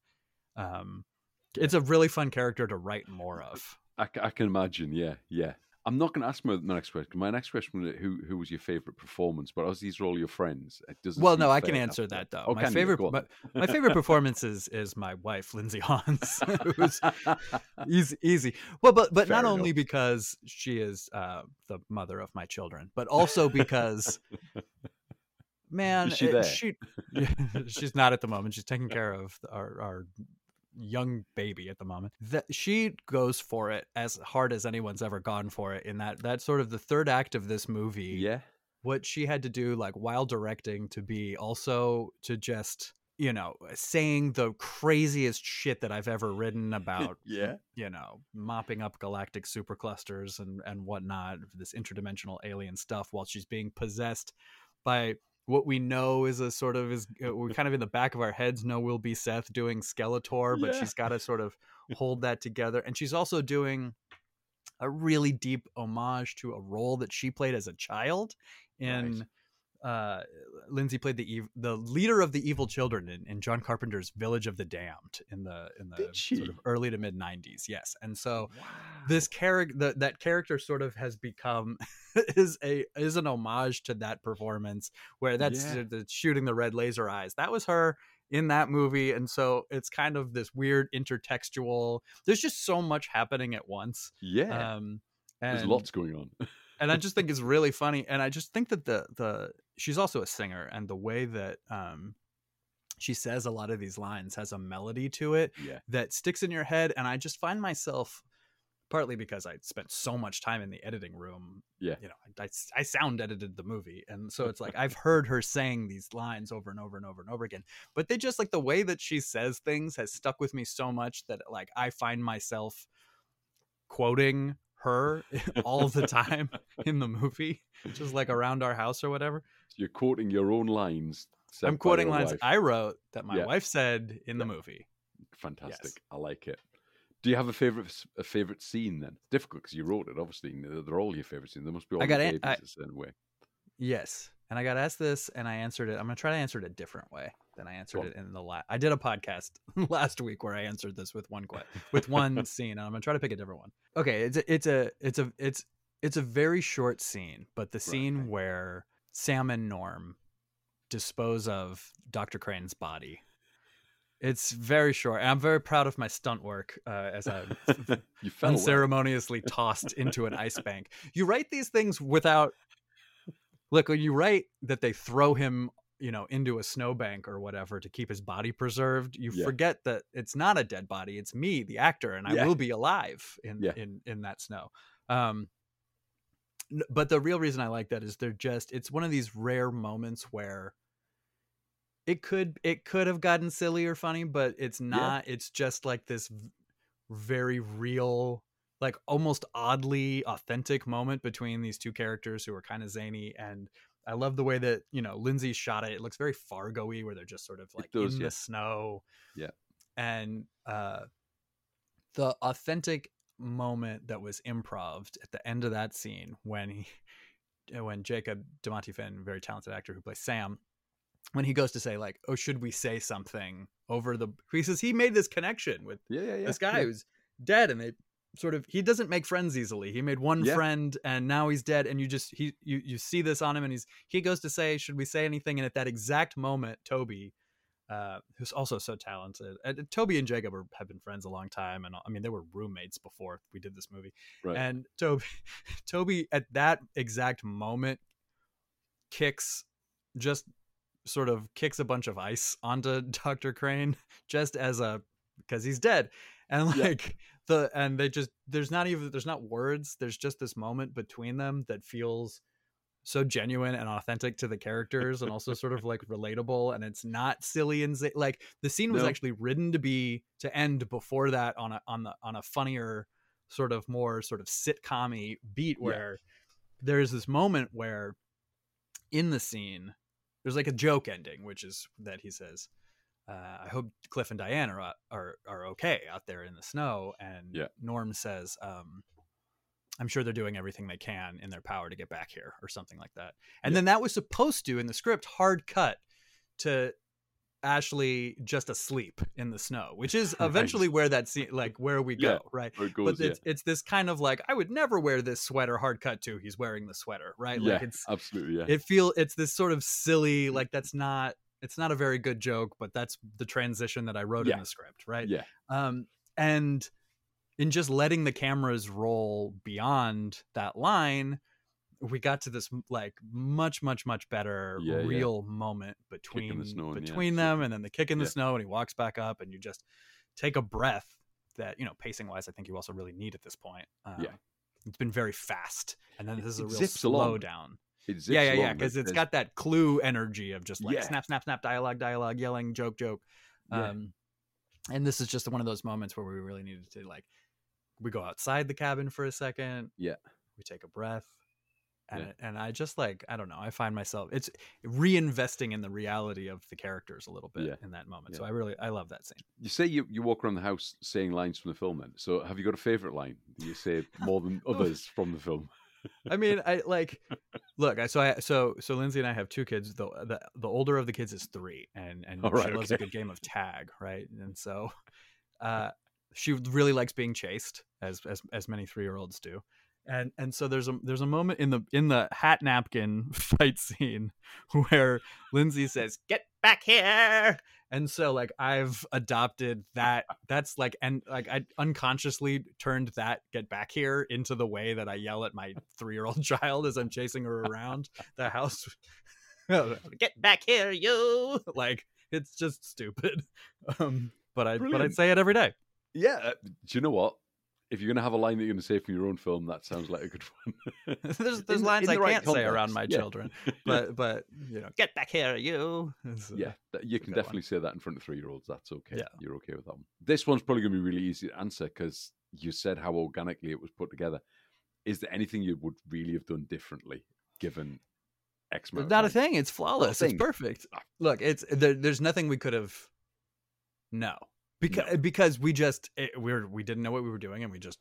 it's a really fun character to write more of. I can imagine. Yeah. I'm not going to ask my next question. My next question was who was your favorite performance, but as these are all your friends, it doesn't. Well, seem no, I fair can to answer have that though. Oh, My can you? favorite, Go on. my favorite performance is my wife, Lindsay Hans, who's easy. Well, but Fair not enough. only because she is the mother of my children, but also because, man, Is she there? she's not at the moment. She's taking care of our young baby at the moment. That she goes for it as hard as anyone's ever gone for it in that sort of the third act of this movie. Yeah. What she had to do, like, while directing, to be also to just, you know, saying the craziest shit that I've ever written about, Yeah. you know, mopping up galactic superclusters and whatnot, this interdimensional alien stuff, while she's being possessed by what we know is a sort of we're kind of in the back of our heads know will be Seth doing Skeletor, but Yeah. she's got to sort of hold that together. And she's also doing a really deep homage to a role that she played as a child in Lindsay played the leader of the evil children in John Carpenter's Village of the Damned in the Did she? sort of early to mid 90s. Yes. And so Wow. this character, that character sort of has become is an homage to that performance, where that's the shooting the red laser eyes. That was her in that movie. And so it's kind of this weird intertextual, there's just so much happening at once. Yeah. There's And lots going on. and I just think it's really funny. And I just think that the she's also a singer, and the way that she says a lot of these lines has a melody to it that sticks in your head. And I just find myself, partly because I spent so much time in the editing room, you know, I sound edited the movie, and so it's like I've heard her saying these lines over and over and over and over again, but they just, like, the way that she says things has stuck with me so much that, like, I find myself quoting her all the time in the movie, just like around our house or whatever. So you're quoting your own lines. said I'm by quoting your lines wife. I wrote that my wife said in the Yeah. movie. Fantastic. Yes. I like it. Do you have a favorite scene then? It's difficult because you wrote it. Obviously, they're all your favorite scenes. There must be all I got your it. babies a certain way. Yes. And I got asked this, and I answered it. I'm going to try to answer it a different way than I answered it in the last. I did a podcast last week where I answered this with one scene, and I'm going to try to pick a different one. Okay, it's a very short scene, but the scene where Sam and Norm dispose of Dr. Crane's body. It's very short. And I'm very proud of my stunt work as I'm You fell well. unceremoniously tossed into an ice bank. You write these things without... Look, when you write that they throw him, you know, into a snowbank or whatever to keep his body preserved, you forget that it's not a dead body. It's me, the actor, and I will be alive in that snow. But the real reason I like that is it's one of these rare moments where it could have gotten silly or funny, but it's not. It's just like this very real, like almost oddly authentic moment between these two characters who are kind of zany. And I love the way that, you know, Lindsay shot it. It looks very Fargo-y, where they're just sort of like in the snow. Yeah. And the authentic moment that was improv'd at the end of that scene when Jacob DeMonte-Finn, very talented actor who plays Sam, when he goes to say, like, oh, should we say something over the... He says he made this connection with this guy who's dead, and they sort of... He doesn't make friends easily. He made one friend, and now he's dead, and you see this on him, and he goes to say, should we say anything? And at that exact moment, Toby, who's also so talented... Toby and Jacob have been friends a long time, and I mean, they were roommates before we did this movie. Right. And Toby, at that exact moment, kicks a bunch of ice onto Dr. Crane because he's dead. And there's not words. There's just this moment between them that feels so genuine and authentic to the characters, and also sort of like relatable, and it's not silly and like the scene was No. actually written to end before that on a funnier sort of more sort of sitcom-y beat, where there's this moment where in the scene there's like a joke ending, which is that he says, I hope Cliff and Diane are okay out there in the snow, and Norm says, I'm sure they're doing everything they can in their power to get back here, or something like that. And then that was supposed to, in the script, hard cut to Ashley just asleep in the snow, which is eventually where that scene, like where we go, right? Where it goes, but it's this kind of like, I would never wear this sweater, hard cut to he's wearing the sweater, right? Like it's absolutely, it's this sort of silly, like it's not a very good joke, but that's the transition that I wrote in the script, right? And in just letting the cameras roll beyond that line, we got to this like much better real moment between them, and then the kick in the snow, and he walks back up, and you just take a breath that, pacing wise, I think you also really need at this point. It's been very fast, and then this is a real slow down. Because it's got that Clue energy of just like snap, dialogue, yelling, joke. And this is just one of those moments where we really needed to, like, we go outside the cabin for a second. We take a breath. And I just, like, I don't know, I find myself, it's reinvesting in the reality of the characters a little bit in that moment. So I love that scene. You say you walk around the house saying lines from the film then. So have you got a favorite line that you say more than others from the film? I mean, I like, look, so Lindsay and I have two kids. The older of the kids is 3, and she loves a good game of tag, right? And so she really likes being chased, as many 3-year-olds do. And so there's a moment in the hat napkin fight scene where Lindsay says, "Get back here." And so, like, I've adopted that. That's like, and like, I unconsciously turned that "get back here" into the way that I yell at my 3-year-old child as I'm chasing her around the house. "Get back here, you!" Like, it's just stupid. But I'd say it every day. Yeah. Do you know what? If you're going to have a line that you're going to say from your own film, that sounds like a good one. there's lines I can't say around my children, but "Get back here, you." You can definitely say that in front of 3-year-olds. That's okay. Yeah. You're okay with that one. This one's probably going to be really easy to answer because you said how organically it was put together. Is there anything you would really have done differently given X amount of time? Not a thing. It's flawless. It's perfect. Look, there's nothing we could have. No. Because we didn't know what we were doing, and we just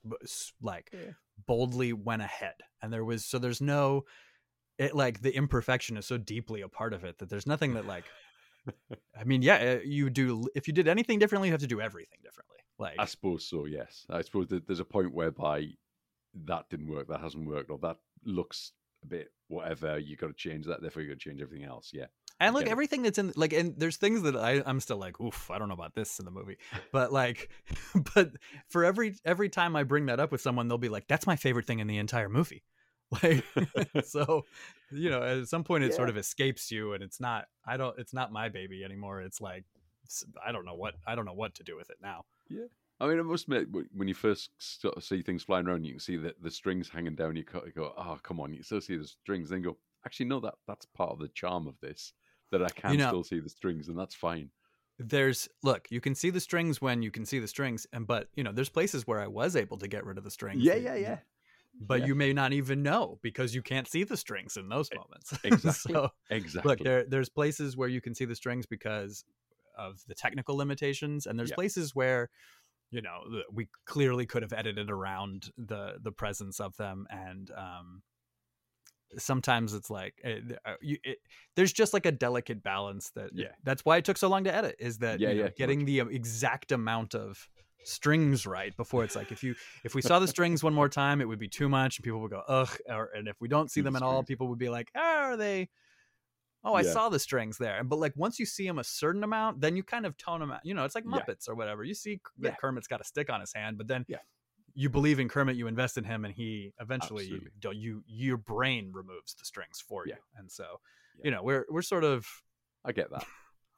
boldly went ahead, and there's no, the imperfection is so deeply a part of it that there's nothing that, like, I mean, you do, if you did anything differently, you have to do everything differently. Like, I suppose so. Yes, I suppose that there's a point whereby that didn't work, that hasn't worked, or that looks a bit whatever. You got to change that, therefore you got to change everything else. Yeah. And look, everything that's in, like, and there's things that I'm still like, oof, I don't know about this in the movie, but like, but for every time I bring that up with someone, they'll be like, "That's my favorite thing in the entire movie." Like, so, at some point it sort of escapes you, and it's not my baby anymore. It's like, I don't know what to do with it now. Yeah. I mean, I must admit, when you first see things flying around, you can see the strings hanging down. You go, "Oh, come on!" You still see the strings, then go, "Actually, no, that's part of the charm of this. That I can still see the strings, and that's fine." Look, you can see the strings when you can see the strings, but there's places where I was able to get rid of the strings. Yeah. But you may not even know because you can't see the strings in those moments. Exactly. Exactly. Look, there's places where you can see the strings because of the technical limitations, and there's places where we clearly could have edited around the presence of them, and sometimes it's like there's just like a delicate balance that's why it took so long to edit, is that getting the exact amount of strings right before it's like, if we saw the strings one more time, it would be too much and people would go ugh, and if we don't see them at all, people would be like, are they, I saw the strings there. But like, once you see them a certain amount, then you kind of tone them out. It's like Muppets or whatever. You see that Kermit's got a stick on his hand, but then you believe in Kermit, you invest in him, and he eventually your brain removes the strings for you. And so, we're sort of, I get that.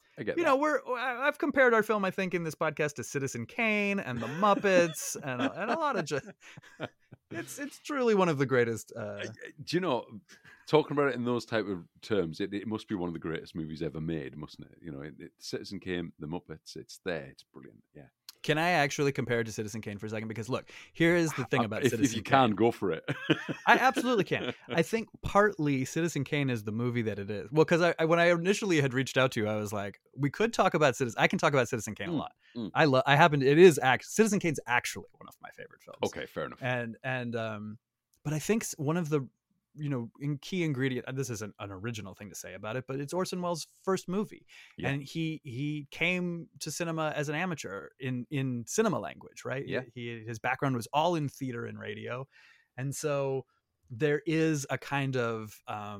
I've compared our film, I think, in this podcast to Citizen Kane and the Muppets and a lot of it's truly one of the greatest. Do you know, talking about it in those type of terms, it must be one of the greatest movies ever made, mustn't it? Citizen Kane, The Muppets, it's there. It's brilliant. Yeah. Can I actually compare it to Citizen Kane for a second? Because look, here is the thing about Citizen Kane. If you can, go for it. I absolutely can. I think partly Citizen Kane is the movie that it is. Well, because when I initially had reached out to you, I was like, we could talk about Citizen. I can talk about Citizen Kane a lot. Citizen Kane's actually one of my favorite films. Okay, fair enough. But I think one of the key ingredient. This isn't an original thing to say about it, but it's Orson Welles' first movie, and he came to cinema as an amateur in cinema language, right? Yeah. His background was all in theater and radio, and so there is a kind of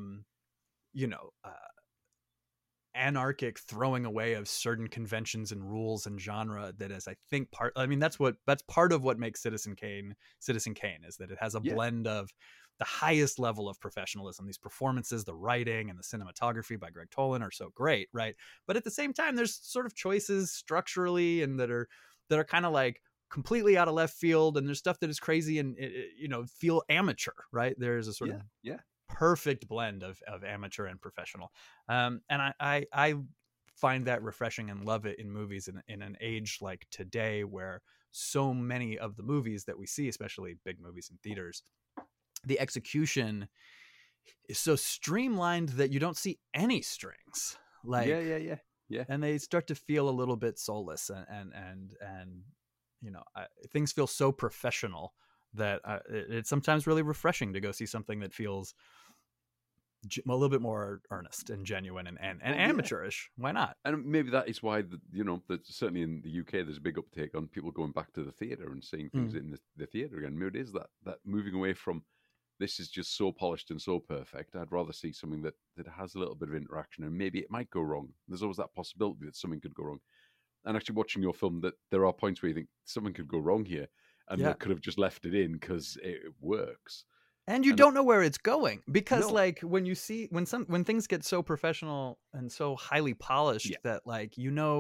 anarchic throwing away of certain conventions and rules and genre that is, I think, that's part of what makes Citizen Kane is that it has a blend of the highest level of professionalism. These performances, the writing and the cinematography by Greg Toland are so great, right? But at the same time, there's sort of choices structurally and that are kind of like completely out of left field, and there's stuff that is crazy and feel amateur, right? There's a sort of perfect blend of amateur and professional, and I find that refreshing and love it in movies in an age like today where so many of the movies that we see, especially big movies in theaters, the execution is so streamlined that you don't see any strings. And they start to feel a little bit soulless, and things feel so professional that it's sometimes really refreshing to go see something that feels a little bit more earnest and genuine and amateurish. Why not? And maybe that is why certainly in the UK there's a big uptake on people going back to the theatre and seeing things in the theatre again. Maybe it is that moving away from this is just so polished and so perfect. I'd rather see something that has a little bit of interaction, and maybe it might go wrong. There's always that possibility that something could go wrong. And actually watching your film, that there are points where you think something could go wrong here, and they could have just left it in because it works. And you don't know where it's going, because like when things get so professional and so highly polished that like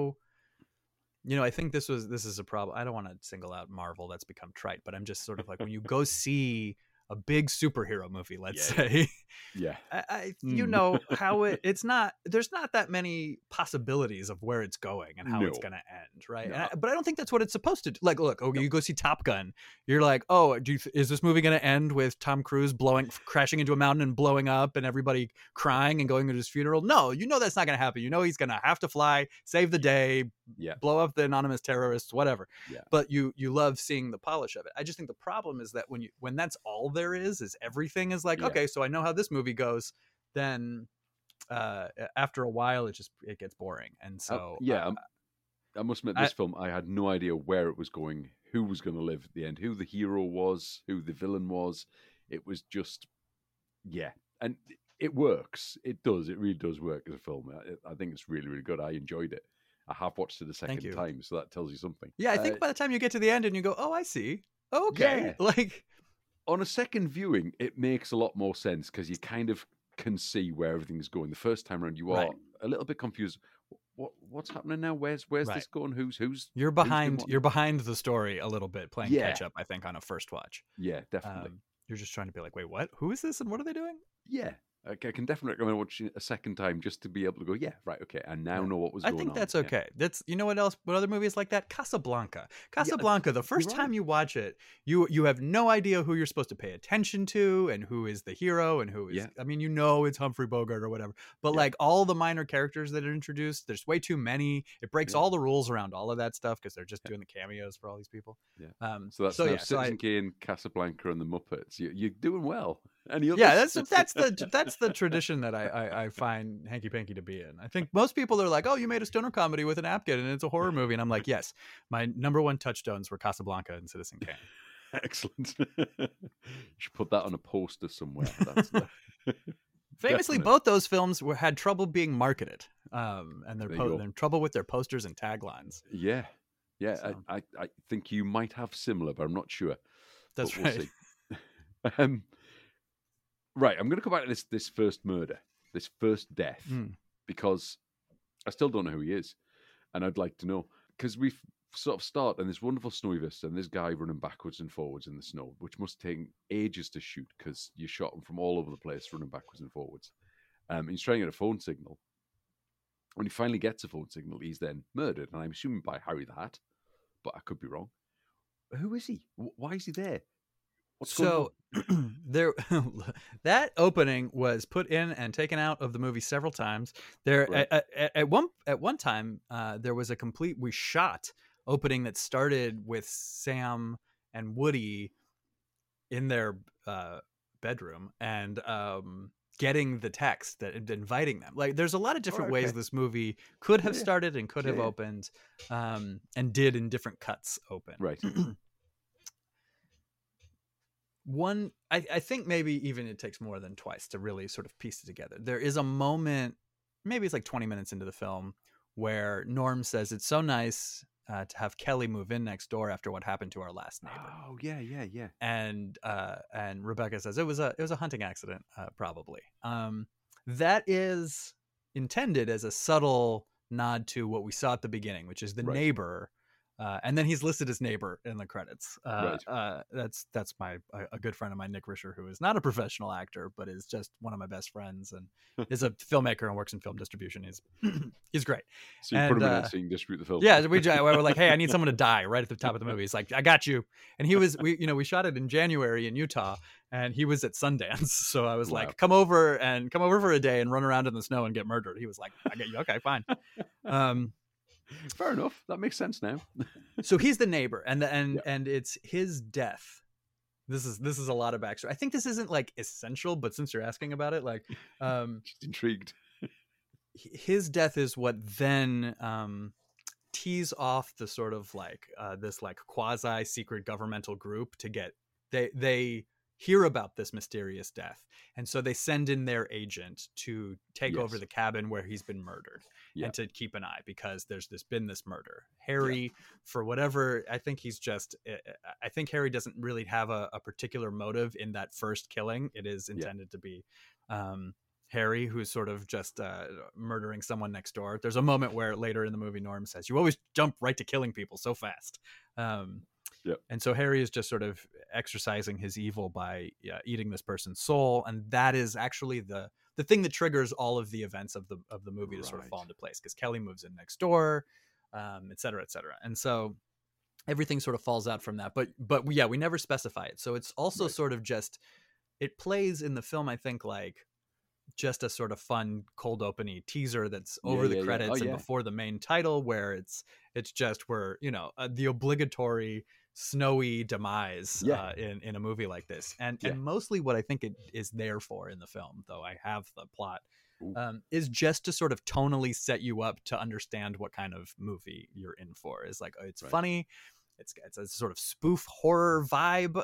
I think this is a problem. I don't want to single out Marvel, that's become trite, but I'm just sort of like, when you go see a big superhero movie, let's say, how it's not, there's not that many possibilities of where it's going and how it's going to end, right? No. But I don't think that's what it's supposed to do. Like, look, you go see Top Gun, you're like, oh, is this movie going to end with Tom Cruise crashing into a mountain and blowing up and everybody crying and going to his funeral? No, that's not going to happen. He's going to have to fly, save the day, blow up the anonymous terrorists, whatever. But you love seeing the polish of it. I just think the problem is that when that's all there is everything is like, okay, so I know how this movie goes, then after a while it gets boring. And so I must admit, this film, I had no idea where it was going, who was going to live at the end, who the hero was, who the villain was. It was just and it works. It does. It really does work as a film. I think it's really, really good. I enjoyed it. I have watched it a second time, so that tells you something. I think by the time you get to the end and you go, oh, I see, okay, like on a second viewing, it makes a lot more sense because you kind of can see where everything's going. The first time around, you are a little bit confused. What's happening now? Where's this going? Who's you're behind? You're behind the story a little bit, playing catch up. I think on a first watch. Yeah, definitely. You're just trying to be like, wait, what? Who is this, and what are they doing? Yeah. I can definitely recommend watching it a second time just to be able to go, okay, I now know what was going on. I think that's okay. That's, what else? What other movies like that? Casablanca. The first time you watch it, you have no idea who you're supposed to pay attention to and who is the hero and who is. I mean, it's Humphrey Bogart or whatever, but like all the minor characters that are introduced, there's way too many. It breaks all the rules around all of that stuff because they're just doing the cameos for all these people. So that's Citizen Kane, Casablanca, and the Muppets. You're doing well. That's the tradition that I find Hanky Panky to be in. I think most people are like, oh, you made a stoner comedy with an napkin and it's a horror movie. And I'm like, yes, my number one touchstones were Casablanca and Citizen Kane. Excellent. You should put that on a poster somewhere. Famously, both those films had trouble being marketed. And they're in trouble with their posters and taglines. Yeah. So. I think you might have similar, but I'm not sure. That's right. We'll see. Right, I'm going to come back to this first murder, this first death, because I still don't know who he is, and I'd like to know, because we've sort of start in this wonderful snowy vista and this guy running backwards and forwards in the snow, which must take ages to shoot because you shot him from all over the place running backwards and forwards. He's trying to get a phone signal. When he finally gets a phone signal, he's then murdered, and I'm assuming by Harry the Hat, but I could be wrong. Who is he? Why is he there? What's going on? There, that opening was put in and taken out of the movie several times. There, Right. at one time, there was a complete we shot opening that started with Sam and Woody in their bedroom and getting the text that inviting them. Like, there's a lot of different ways this movie could have started and could have opened, and did in different cuts open. Right. One, I think maybe even it takes more than twice to really sort of piece it together. There is a moment, maybe it's like 20 minutes into the film, where Norm says it's so nice to have Kelly move in next door after what happened to our last neighbor. Oh, yeah. And Rebecca says it was a hunting accident, probably. That is intended as a subtle nod to what we saw at the beginning, which is the neighbor. And then he's listed as neighbor in the credits. That's a good friend of mine, Nick Risher, who is not a professional actor, but is just one of my best friends and is a filmmaker and works in film distribution. He's great. So you put him in it so you can distribute the film. Yeah, we were like, hey, I need someone to die right at the top of the movie. He's like, I got you. And we shot it in January in Utah, and he was at Sundance. So I was like, come over for a day and run around in the snow and get murdered. He was like, I get you. Okay, fine. Fair enough. That makes sense now. So he's the neighbor, and it's his death. This is a lot of backstory. I think this isn't like essential, but since you're asking about it, like, just intrigued. His death is what then tees off the sort of like this like quasi secret governmental group to get they hear about this mysterious death, and so they send in their agent to take over the cabin where he's been murdered and to keep an eye, because there's been this murder. Harry, for whatever, I think Harry doesn't really have a particular motive in that first killing. It is intended to be Harry, who's sort of just murdering someone next door. There's a moment where later in the movie Norm says, you always jump right to killing people so fast. And so Harry is just sort of exercising his evil by eating this person's soul, and that is actually the thing that triggers all of the events of the movie to sort of fall into place, because Kelly moves in next door, et cetera, et cetera. And so everything sort of falls out from that. But we never specify it. So it's also sort of just, it plays in the film, I think, like just a sort of fun cold opening teaser that's over the credits and before the main title, where it's just where, the obligatory snowy demise in a movie like this, and mostly what I think it is there for in the film, though I have the plot, is just to sort of tonally set you up to understand what kind of movie you're in for. Is like, it's funny, it's a sort of spoof horror vibe,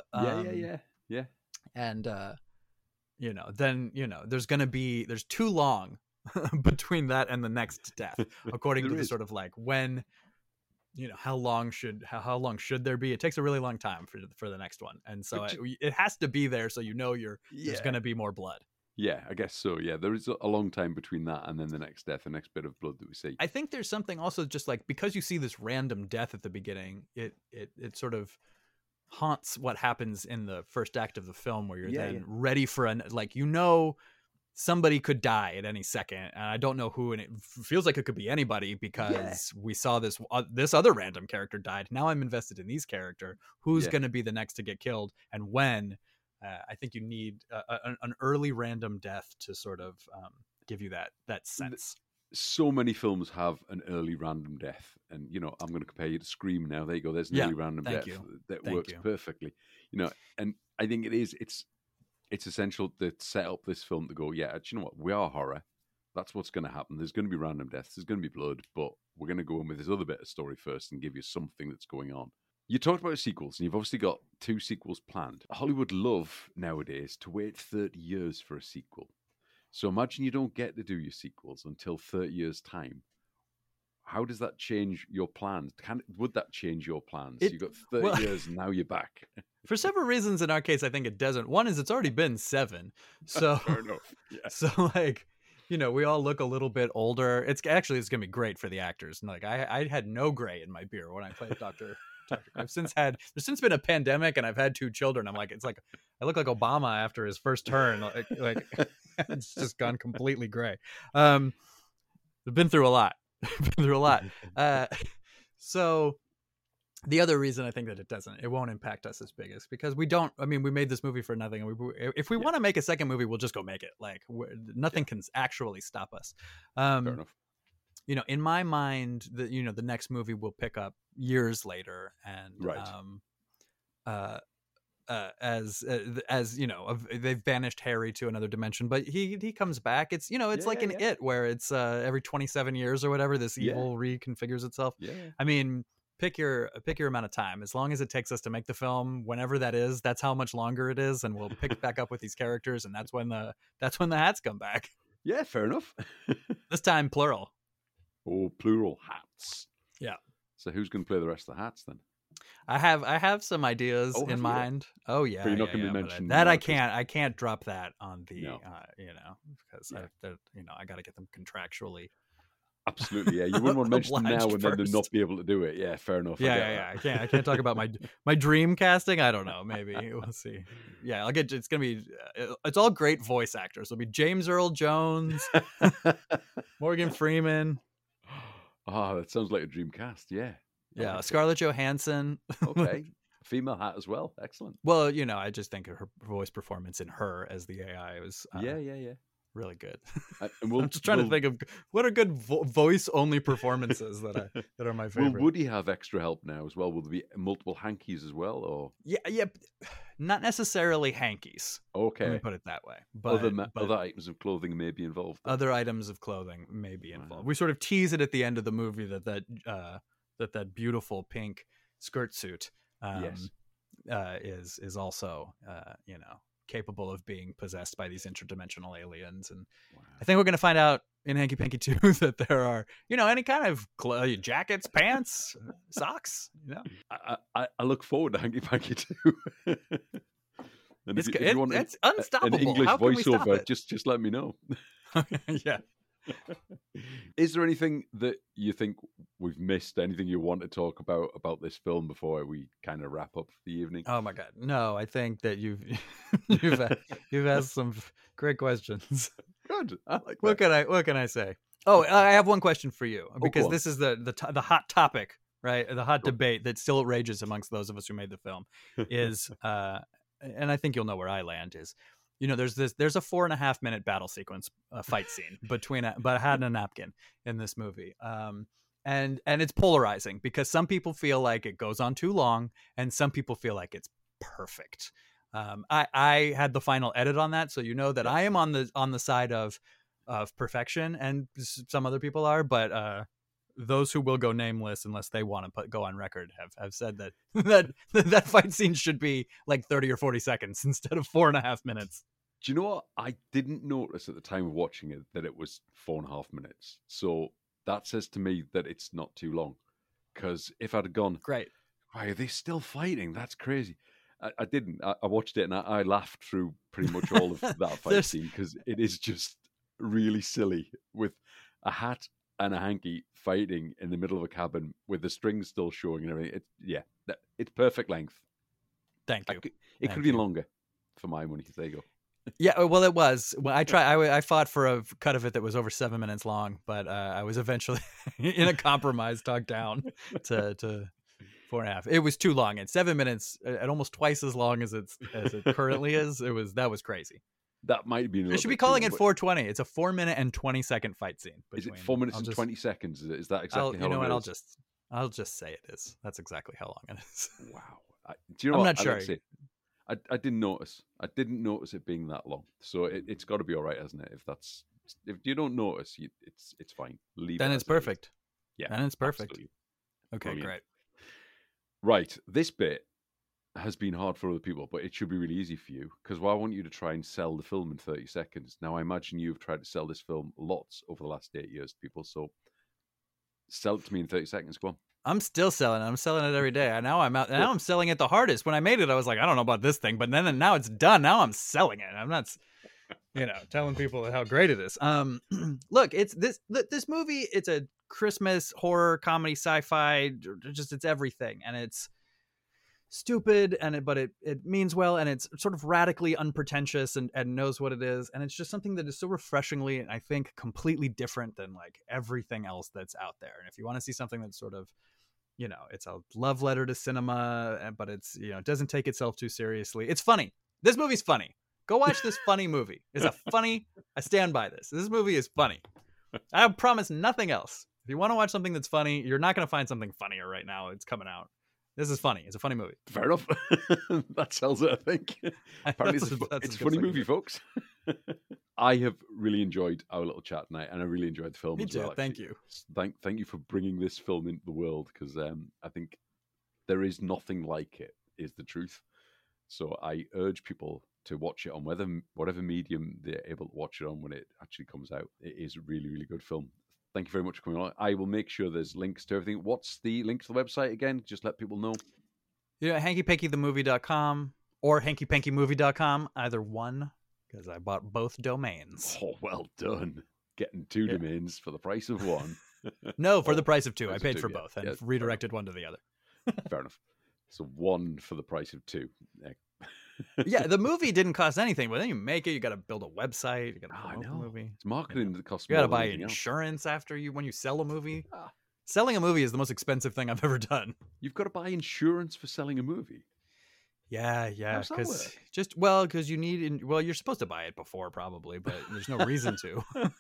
and then there's too long between that and the next death, according to the sort of like when, how long should there be? It takes a really long time for the next one, and so it has to be there so there's going to be more blood. Yeah, I guess so. Yeah, there is a long time between that and then the next death, the next bit of blood that we see. I think there's something also just like, because you see this random death at the beginning, it sort of haunts what happens in the first act of the film, where you're ready for somebody could die at any second, and I don't know who, and it feels like it could be anybody, because we saw this other random character died. Now I'm invested in these character. Who's going to be the next to get killed, and when? I think you need an early random death to sort of give you that sense. So many films have an early random death, and I'm going to compare you to Scream now. There you go. There's an early random death that works perfectly. And I think it's essential to set up this film to go, do you know what? We are horror. That's what's going to happen. There's going to be random deaths. There's going to be blood, but we're going to go in with this other bit of story first and give you something that's going on. You talked about sequels, and you've obviously got 2 sequels planned. Hollywood love nowadays to wait 30 years for a sequel. So imagine you don't get to do your sequels until 30 years' time. How does that change your plans? Would that change your plans? You've got 30 years, and now you're back. For several reasons, in our case, I think it doesn't. One is it's already been 7. So, fair enough. Yeah. So like, we all look a little bit older. It's gonna be great for the actors. And like I had no gray in my beard when I played Dr. There's since been a pandemic and I've had 2 children. I'm like, it's like I look like Obama after his first turn. Like it's just gone completely gray. I've been through a lot. So the other reason I think that it won't impact us as big is because we made this movie for nothing. And if we want to make a second movie, we'll just go make it. Like nothing can actually stop us. Fair enough. In my mind, the next movie will pick up years later, and they've banished Harry to another dimension, but he comes back. It's It, where it's every 27 years or whatever this evil reconfigures itself. Yeah. I mean, pick your amount of time. As long as it takes us to make the film, whenever that is, that's how much longer it is, and we'll pick back up with these characters, and that's when the hats come back. Yeah, fair enough. This time plural. Oh, plural hats. Yeah. So who's going to play the rest of the hats then? I have some ideas in mind. Oh yeah. But you're not going to mention that. I can't drop that on the because I got to get them contractually. Absolutely, yeah. You wouldn't want to mention them now and then to not be able to do it. Yeah, fair enough. I can't talk about my dream casting. I don't know. Maybe we'll see. Yeah, it's gonna be. It's all great voice actors. It'll be James Earl Jones, Morgan Freeman. Oh, that sounds like a dream cast. Yeah. Yeah, Scarlett Johansson. Okay. Female hat as well. Excellent. Well, I just think her voice performance in Her as the AI was really good. I'm just trying to think of what are good voice-only performances that are my favorite. Will Woody have extra help now as well? Will there be multiple hankies as well, or yeah, not necessarily hankies. Okay, let me put it that way. But other items of clothing may be involved. Other items of clothing may be involved. We sort of tease it at the end of the movie that beautiful pink skirt suit is also capable of being possessed by these interdimensional aliens. And I think we're going to find out in Hanky Panky 2 that there are any kind of jackets, pants, socks. I look forward to Hanky Panky 2. And if you want it's unstoppable. An English How can we stop voiceover, it? just let me know. Yeah. Is there anything that you think we've missed? Anything you want to talk about this film before we kind of wrap up the evening? Oh my God, no! I think that you've asked some great questions. Good. I like what can I say? Oh, I have one question for you because this is the hot topic, right? The hot debate that still rages amongst those of us who made the film is, and I think you'll know where I land is. There's a 4.5 minute battle sequence, fight scene between a hat and a napkin in this movie. And it's polarizing because some people feel like it goes on too long and some people feel like it's perfect. I had the final edit on that. So that I am on the side of perfection, and some other people are, but, those who will go nameless unless they want to go on record have said that fight scene should be like 30 or 40 seconds instead of 4.5 minutes. Do you know what? I didn't notice at the time of watching it that it was 4.5 minutes. So that says to me that it's not too long. Because if I'd have gone, great, why are they still fighting? That's crazy. I didn't. I watched it and I laughed through pretty much all of that fight scene because it is just really silly with a hat and a hanky fighting in the middle of a cabin with the strings still showing and everything. It's perfect length. Thank you. It could have been longer for my money. There you go. Yeah, well, it was. Well, I fought for a cut of it that was over 7 minutes long, but I was eventually in a compromise talked down to 4.5. It was too long. At 7 minutes, at almost twice as long as it currently is. That was crazy. That might be. They should be calling it 4:20. It's a 4 minute and 20-second fight scene. Is it 4 minutes and 20 seconds? Is that exactly how long it is? I'll just say it is. That's exactly how long it is. Wow. Do you know I'm what? not sure. I didn't notice. I didn't notice it being that long. So it's got to be all right, hasn't it? If you don't notice, it's fine. Leave then it. It's perfect. Yeah. Then it's perfect. Absolutely. Okay, Brilliant. Great. Right. This bit has been hard for other people, but it should be really easy for you because I want you to try and sell the film in 30 seconds. Now, I imagine you've tried to sell this film lots over the last 8 years to people. So sell it to me in 30 seconds. Go on. I'm still selling it. I'm selling it every day. Now I'm selling it the hardest. When I made it, I was like, I don't know about this thing, but then now it's done. Now I'm selling it. I'm not. telling people how great it is. Look, it's this movie. It's a Christmas horror comedy, sci-fi. Just it's everything, and it's stupid, but it means well, and it's sort of radically unpretentious and knows what it is, and it's just something that is so refreshingly, and I think completely different than like everything else that's out there. And if you want to see something that's sort of, it's a love letter to cinema, but it's, it doesn't take itself too seriously. It's funny. This movie's funny. Go watch this funny movie. It's I stand by this. This movie is funny. I promise nothing else. If you want to watch something that's funny, you're not going to find something funnier right now. It's coming out. This is funny. It's a funny movie. Fair enough. That sells it, I think. Apparently it's a funny movie, folks. I have really enjoyed our little chat tonight, and I really enjoyed the film as well. Thank you. Thank you for bringing this film into the world, because I think there is nothing like it, is the truth. So I urge people to watch it on whatever medium they're able to watch it on when it actually comes out. It is a really, really good film. Thank you very much for coming on. I will make sure there's links to everything. What's the link to the website again? Just let people know. HankyPankyTheMovie.com or HankyPankyMovie.com, either one, because I bought both domains. Oh, well done. Getting two domains for the price of one. No, for the price of two. I paid for both and redirected one to the other. Fair enough. So one for the price of two. Yeah, the movie didn't cost anything, but then you make it, you got to build a website, you got to promote the movie. It's marketing that costs more. You got to buy insurance when you sell a movie. Selling a movie is the most expensive thing I've ever done. You've got to buy insurance for selling a movie. Yeah, because you need. You're supposed to buy it before probably, but there's no reason to.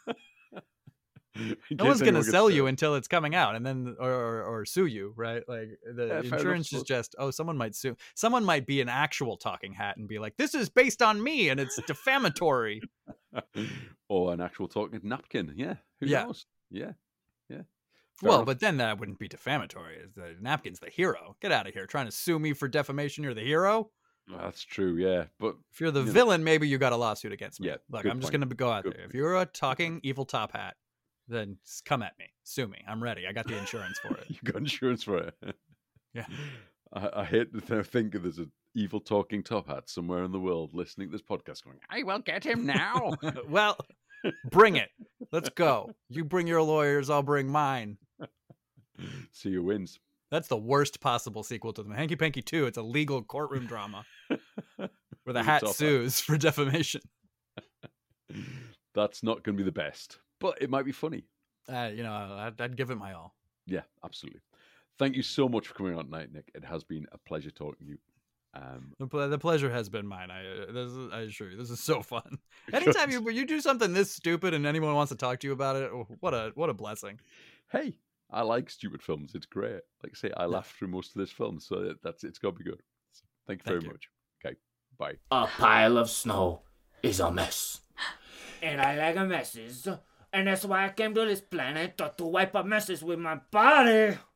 No one's going to sell you until it's coming out, and then or sue you, right? Like the insurance is just, someone might sue. Someone might be an actual talking hat and be like, "This is based on me, and it's defamatory." Or an actual talking napkin. Yeah. Who knows? Yeah. But then that wouldn't be defamatory. The napkin's the hero. Get out of here, trying to sue me for defamation. You're the hero. That's true. Yeah, but if you're the villain, maybe you got a lawsuit against me. Yeah. Look, I'm just going to go out there. If you're a talking evil top hat, then come at me. Sue me. I'm ready. I got the insurance for it. You got insurance for it? Yeah. I hate to think that there's an evil talking top hat somewhere in the world listening to this podcast going, I will get him now. Well, bring it. Let's go. You bring your lawyers, I'll bring mine. See who wins. That's the worst possible sequel to the Hanky Panky 2. It's a legal courtroom drama where the hat sues for defamation. That's not going to be the best. But it might be funny. I'd give it my all. Yeah, absolutely. Thank you so much for coming on tonight, Nick. It has been a pleasure talking to you. The pleasure has been mine. I assure you, this is so fun. Anytime you do something this stupid and anyone wants to talk to you about it, what a blessing. Hey, I like stupid films. It's great. Like I say, I laughed through most of this film, so it's got to be good. So thank you very much. Okay, bye. A pile of snow is a mess. And I like messes. And that's why I came to this planet to wipe up messes with my body.